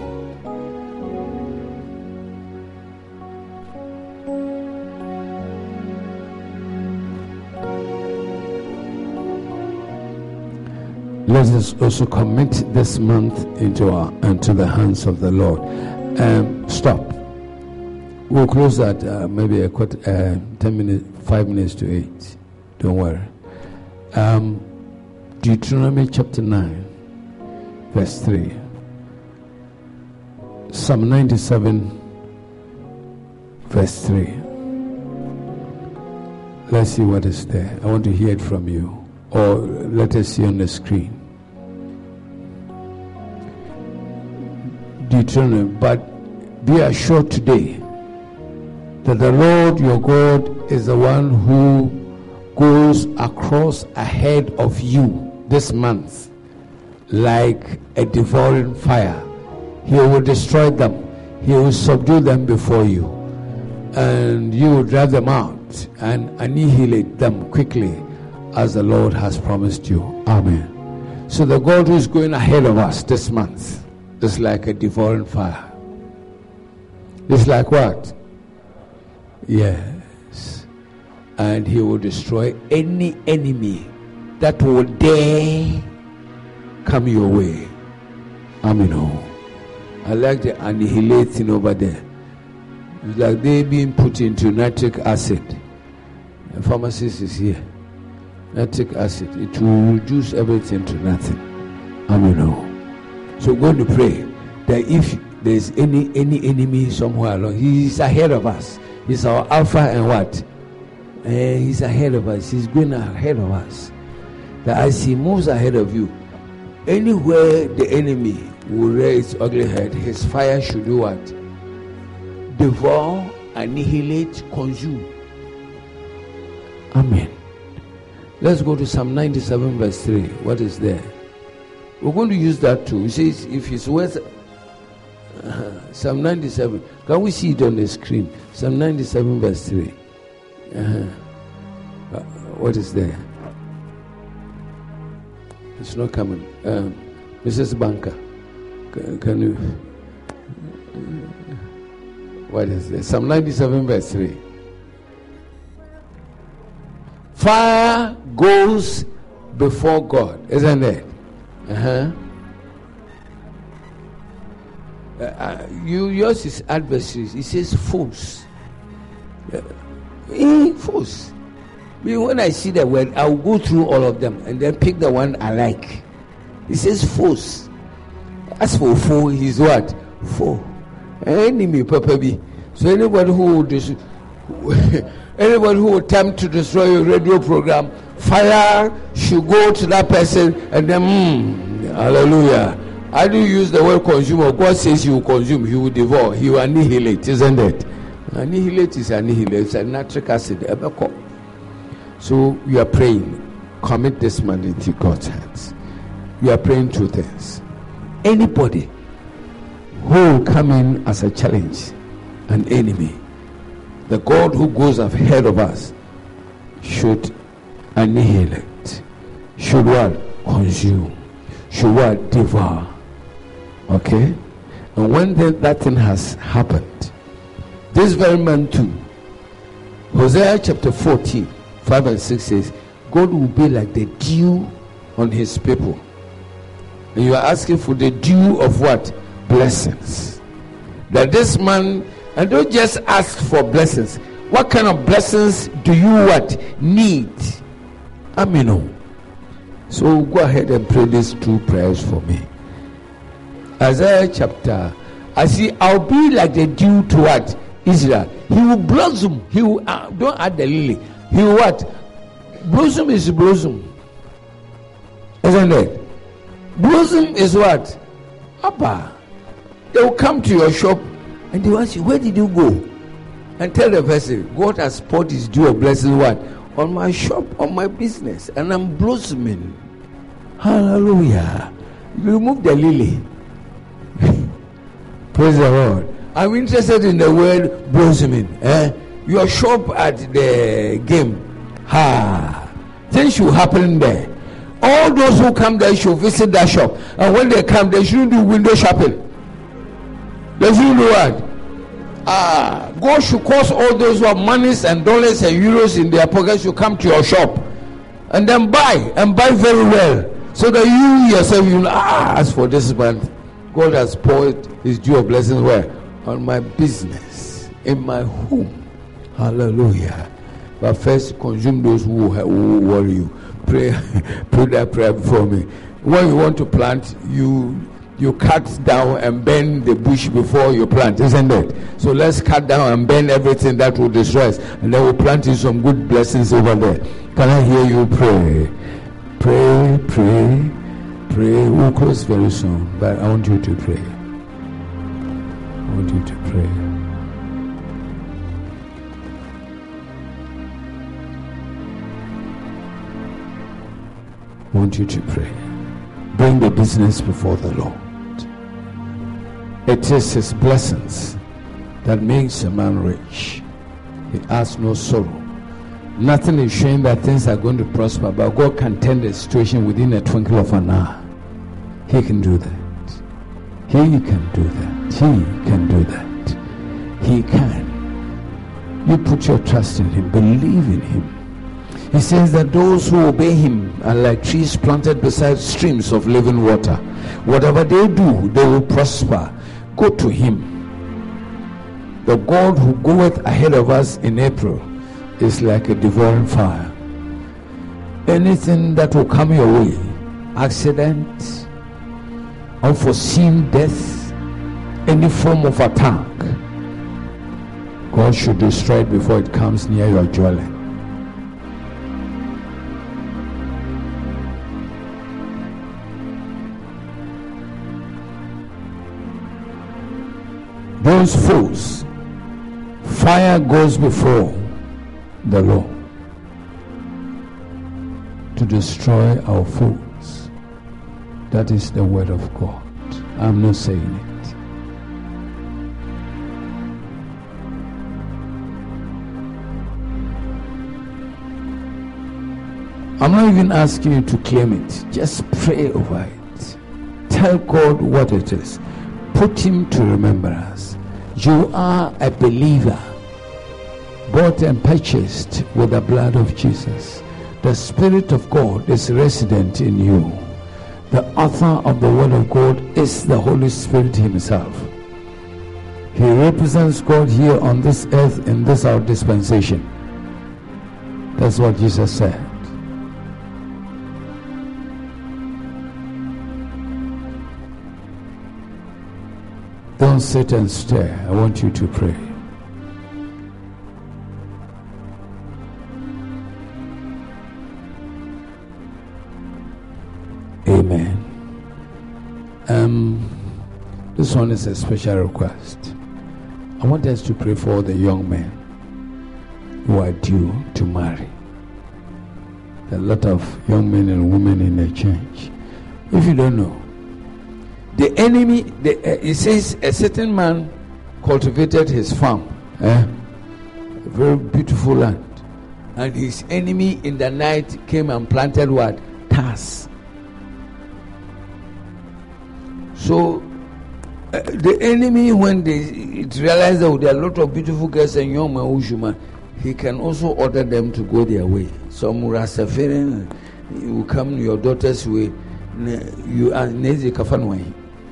Let us also commit this month into our into the hands of the Lord. Um, stop. We'll close at uh, maybe a quarter, uh, ten minutes, five minutes to eight. Don't worry. Um, Deuteronomy chapter nine, verse three. Psalm ninety-seven, verse three. Let's see what is there. I want to hear it from you, or let us see on the screen. Deuteronomy, but be assured today that the Lord your God is the one who goes across ahead of you this month like a devouring fire. He will destroy them. He will subdue them before you, and you will drive them out and annihilate them quickly as the Lord has promised you. Amen. So the God who is going ahead of us this month is like a devouring fire. It's like what? Yes. And he will destroy any enemy that will dare come your way. Amen. Oh. I like the annihilating over there. It's like they being put into nitric acid. The pharmacist is here. Nitric acid. It will reduce everything to nothing. Amen. Oh. So we're going to pray that if there's any any enemy somewhere along, he's ahead of us. He's our alpha and what? Uh, he's ahead of us. He's going ahead of us. That as he moves ahead of you, anywhere the enemy will raise its ugly head, his fire should do what? Devour, annihilate, consume. Amen. Let's go to Psalm ninety-seven verse three. What is there? We're going to use that too. It says, if it's worth uh, Psalm ninety-seven. Can we see it on the screen? Psalm ninety-seven verse three. Uh-huh. Uh, what is there? It's not coming. Um, Missus Banker, can, can you? What is this? Psalm ninety-seven verse three. Fire goes before God, isn't it? Uh-huh. Uh, uh, you yours is adversaries. It says foes. Uh, eh, foes. When I see the word, I'll go through all of them and then pick the one I like. It says foes. As for foe, he's what? Foe. Enemy, Papa B. So anybody who will dis- anybody who will attempt to destroy your radio program, fire should go to that person and then, mm, hallelujah. I do use the word consumer. God says he will consume, he will devour, he will annihilate, isn't it? Annihilate is annihilate. It's a nitric acid. So we are praying, commit this man into God's hands. We are praying two things. Anybody who will come in as a challenge, an enemy, the God who goes ahead of us should annihilate, should what? Consume, should what? Devour. Okay? And when the, that thing has happened, this very man too, Hosea chapter fourteen, five and six says, God will be like the dew on his people. And you are asking for the dew of what? Blessings. That this man, and don't just ask for blessings. What kind of blessings do you what? Need? Amen. So go ahead and pray these two prayers for me. Isaiah chapter, I see, I'll be like the dew to what? Israel. He will blossom. He will, uh, don't add the lily. He will what? Blossom is blossom. Isn't it? Blossom is what? Abba. They will come to your shop and they will ask you, where did you go? And tell the person, God has poured his dew of blessing what? On my shop, on my business. And I'm blossoming. Hallelujah. You remove the lily. Praise the Lord. I'm interested in the word blossoming. Eh? Your shop at the game. Ha. Things should happen there. All those who come there should visit that shop. And when they come, they shouldn't do window shopping. They shouldn't do what? Ah, God should cause all those who have monies and dollars and euros in their pockets to come to your shop. And then buy. And buy very well. So that you yourself, you know, ah, as for this month, God has poured his dew of blessings where? On my business. In my home. Hallelujah. But first, consume those who, who worry you. Pray, pray that prayer before me. When you want to plant, you you cut down and burn the bush before you plant, isn't it? So let's cut down and burn everything that will destroy us, and then we'll plant in some good blessings over there. Can I hear you pray? Pray, pray, pray. We'll close very soon, but I want you to pray. I want you to pray. I want you to pray. Bring the business before the Lord. It is His blessings that makes a man rich. He has no sorrow. Nothing is showing that things are going to prosper, but God can turn the situation within a twinkle of an eye. He can do that. He can do that. He can do that. He can. You put your trust in Him. Believe in Him. He says that those who obey Him are like trees planted beside streams of living water. Whatever they do, they will prosper. Go to Him. The God who goeth ahead of us in April is like a devouring fire. Anything that will come your way, accident, unforeseen death, any form of attack, God should destroy it before it comes near your dwelling. Those foes, fire goes before the Lord to destroy our foes. That is the word of God. I'm not saying it. I'm not even asking you to claim it. Just pray over it. Tell God what it is. Put Him to remembrance. You are a believer, bought and purchased with the blood of Jesus. The Spirit of God is resident in you. The author of the Word of God is the Holy Spirit Himself. He represents God here on this earth in this our dispensation. That's what Jesus said. Don't sit and stare. I want you to pray. Amen. Um, this one is a special request. I want us to pray for the young men who are due to marry. There are a lot of young men and women in the church. If you don't know, the enemy, the, uh, it says a certain man cultivated his farm, eh? A very beautiful land, and his enemy in the night came and planted what? Tares. So uh, the enemy, when they it realized that there are a lot of beautiful girls and young men who should marry, he can also order them to go their way. Some Rastafarian will come your daughter's way. You are Nezi Kafanway.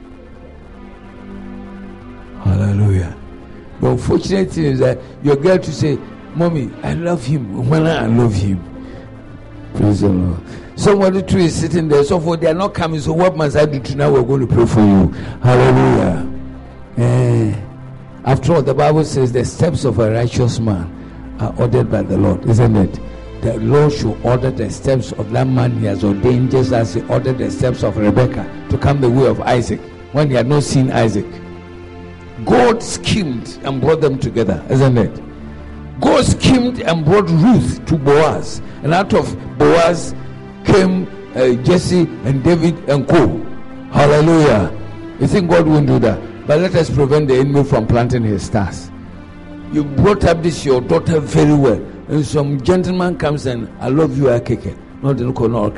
Hallelujah. The unfortunate thing is that your girl to say, Mommy, I love him. When I love him. Praise the Lord. Somebody too is sitting there. So for they are not coming. So what must I do to now? We're going to pray for you. Hallelujah. Eh, after all, the Bible says the steps of a righteous man are ordered by the Lord, isn't it? The Lord should order the steps of that man He has ordained, just as He ordered the steps of Rebekah to come the way of Isaac when he had not seen Isaac. God schemed and brought them together, isn't it? God schemed and brought Ruth to Boaz, and out of Boaz came uh, Jesse and David and co. Hallelujah. You think God won't do that? But let us prevent the enemy from planting his stars. You brought up this your daughter very well, and some gentleman comes and I love you, Akeke. Not the local no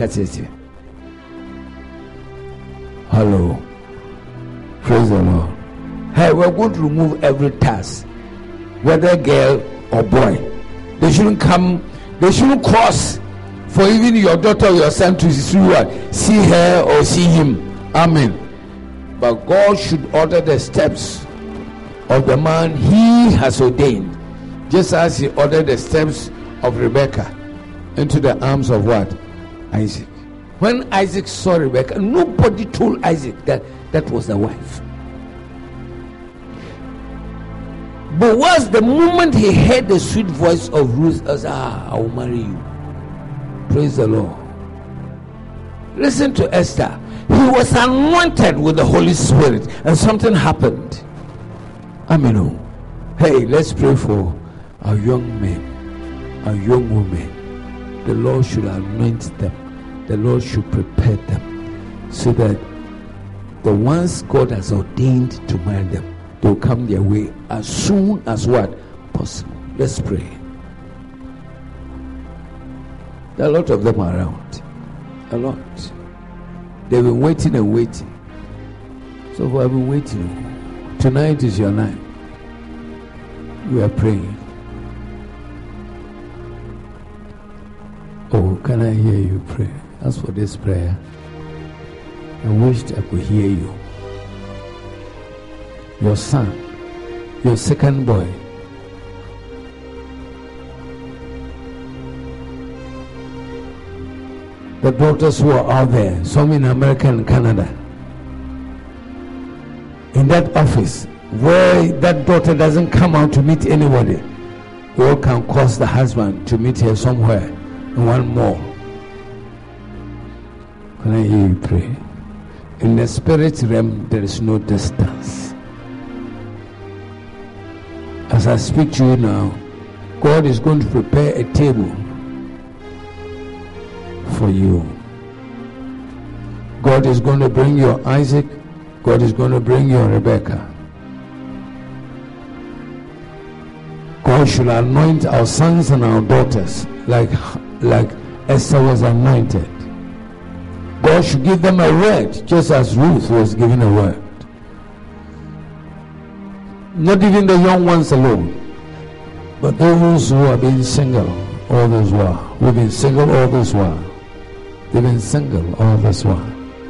Hello. Praise the Lord. Hey, we're going to remove every task, whether girl or boy. They shouldn't come, they shouldn't cross for even your daughter or your son to see what? See her or see him. Amen. But God should order the steps of the man He has ordained, just as He ordered the steps of Rebekah into the arms of what? Isaac. When Isaac saw Rebekah, nobody told Isaac that that was the wife. But was the moment he heard the sweet voice of Ruth, as ah, I will marry you. Praise the Lord. Listen to Esther. He was anointed with the Holy Spirit, and something happened. Amino. Hey, let's pray for our young men, our young women. The Lord should anoint them. The Lord should prepare them so that the ones God has ordained to marry them, they'll come their way as soon as what? Possible. Let's pray. There are a lot of them around. A lot. They've been waiting and waiting. So I've been waiting. Tonight is your night. We are praying. Oh, can I hear you pray? As for this prayer, I wished I could hear you. Your son, your second boy, the daughters who are out there, some in America and Canada, in that office where that daughter doesn't come out to meet anybody, or can cause the husband to meet her somewhere in one mall. Can I hear you pray? In the spirit realm, there is no distance. As I speak to you now, God is going to prepare a table for you. God is going to bring your Isaac. God is going to bring your Rebecca. God should anoint our sons and our daughters like, like Esther was anointed. God should give them a word, just as Ruth was given a word. Not even the young ones alone, but those who have been single all this while, who have been single all this while. They've been single all this while.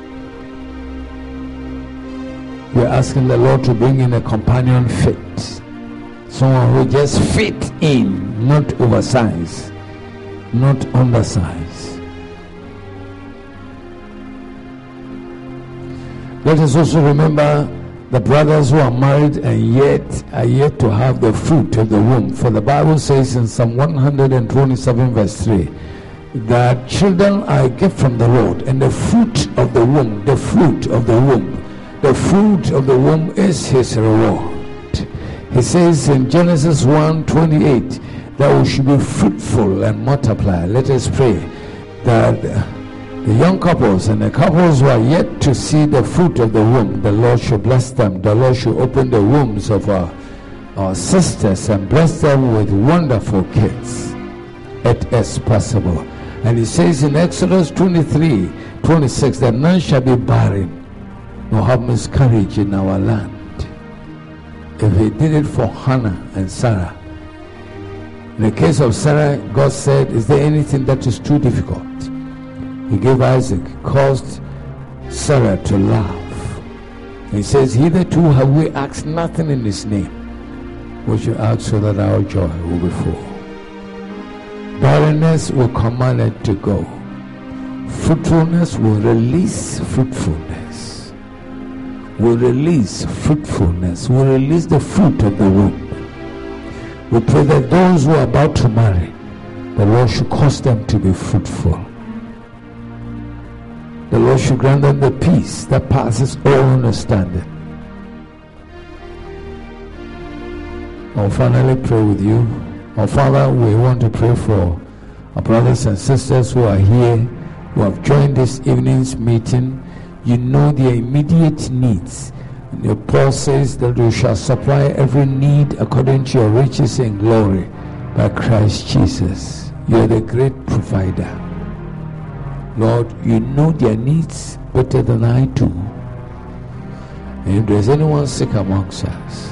We're asking the Lord to bring in a companion fit. Someone who just fit in, not oversized, not undersized. Let us also remember the brothers who are married and yet are yet to have the fruit of the womb. For the Bible says in Psalm one twenty-seven verse three, that children are a gift from the Lord, and the fruit of the womb, the fruit of the womb, the fruit of the womb is his reward. He says in Genesis one twenty-eight that we should be fruitful and multiply. Let us pray that the young couples and the couples who are yet to see the fruit of the womb, the Lord should bless them. The Lord should open the wombs of our, our sisters and bless them with wonderful kids. It is possible. And he says in Exodus twenty-three twenty-six that none shall be barren nor have miscarriage in our land. If he did it for Hannah and Sarah, in the case of Sarah, God said, is there anything that is too difficult? He gave Isaac, caused Sarah to laugh. He says, hitherto have we asked nothing in his name. We should ask so that our joy will be full. Barrenness will command it to go. Fruitfulness will release fruitfulness. Will release fruitfulness. Will release the fruit of the womb. We pray that those who are about to marry, the Lord should cause them to be fruitful. The Lord should grant them the peace that passes all understanding. I'll finally pray with you. Our Father, we want to pray for our brothers and sisters who are here, who have joined this evening's meeting. You know their immediate needs. And your Paul says that you shall supply every need according to your riches and glory by Christ Jesus. You are the great provider. Lord, you know their needs better than I do. And if there's anyone sick amongst us,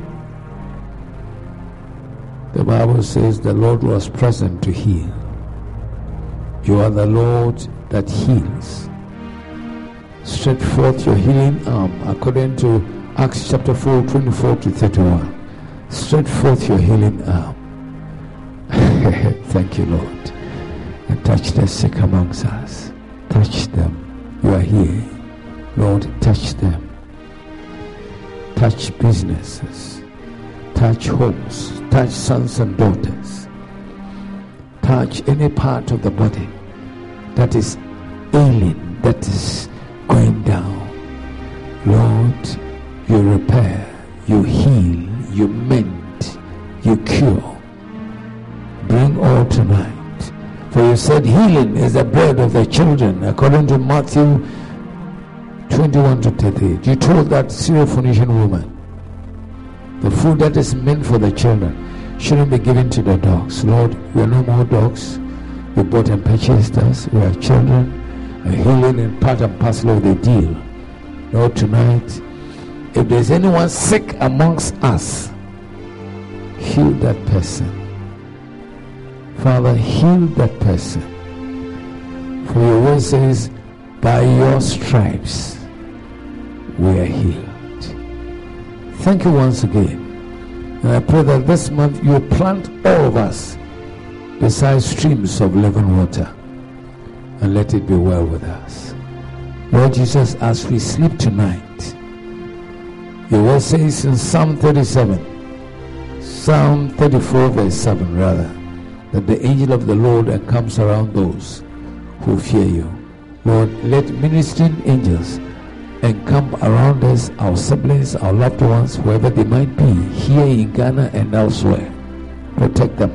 the Bible says the Lord was present to heal. You are the Lord that heals. Stretch forth your healing arm according to Acts chapter four, twenty-four to thirty-one. Stretch forth your healing arm. Thank you, Lord. And touch the sick amongst us. Touch them. You are here. Lord, touch them. Touch businesses. Touch homes. Touch sons and daughters. Touch any part of the body that is ailing, that is going down. Lord, you repair, you heal, you mend, you cure. Bring all tonight. For you said healing is the bread of the children, according to Matthew twenty-one to thirty-eight. You told that Syrophoenician woman, the food that is meant for the children shouldn't be given to the dogs. Lord, we are no more dogs. You bought and purchased us. We are children. And healing is part and parcel of the deal. Lord, tonight, if there's anyone sick amongst us, heal that person. Father, heal that person. For your word says, by your stripes we are healed. Thank you once again. And I pray that this month you plant all of us beside streams of living water, and let it be well with us. Lord Jesus, as we sleep tonight, your word says in Psalm thirty-seven, Psalm thirty-four verse seven rather, that the angel of the Lord encamps around those who fear you. Lord, let ministering angels encamp around us, our siblings, our loved ones, wherever they might be, here in Ghana and elsewhere. Protect them.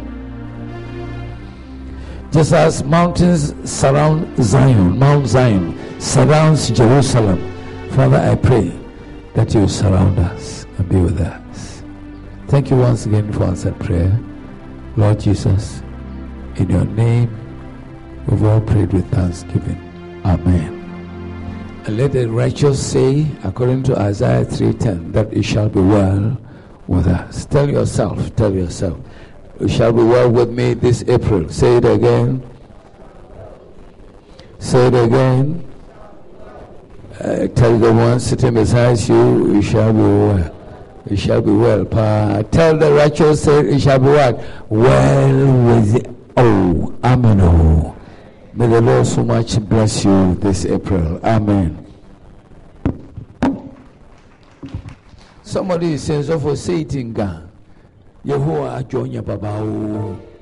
Just as mountains surround Zion, Mount Zion surrounds Jerusalem, Father, I pray that you surround us and be with us. Thank you once again for answered prayer. Lord Jesus, in your name, we've all prayed with thanksgiving. Amen. And let the righteous say, according to Isaiah three ten, that it shall be well with us. Tell yourself, tell yourself, it shall be well with me this April. Say it again. Say it again. Uh, tell the one sitting beside you, it shall be well. It shall be well. Pa. Tell the righteous, say it shall be what? Well with it. Oh, amen. Oh. May the Lord so much bless you this April. Amen. Somebody says, "Oh, for say it in Ghana. Yehovah join your Baba."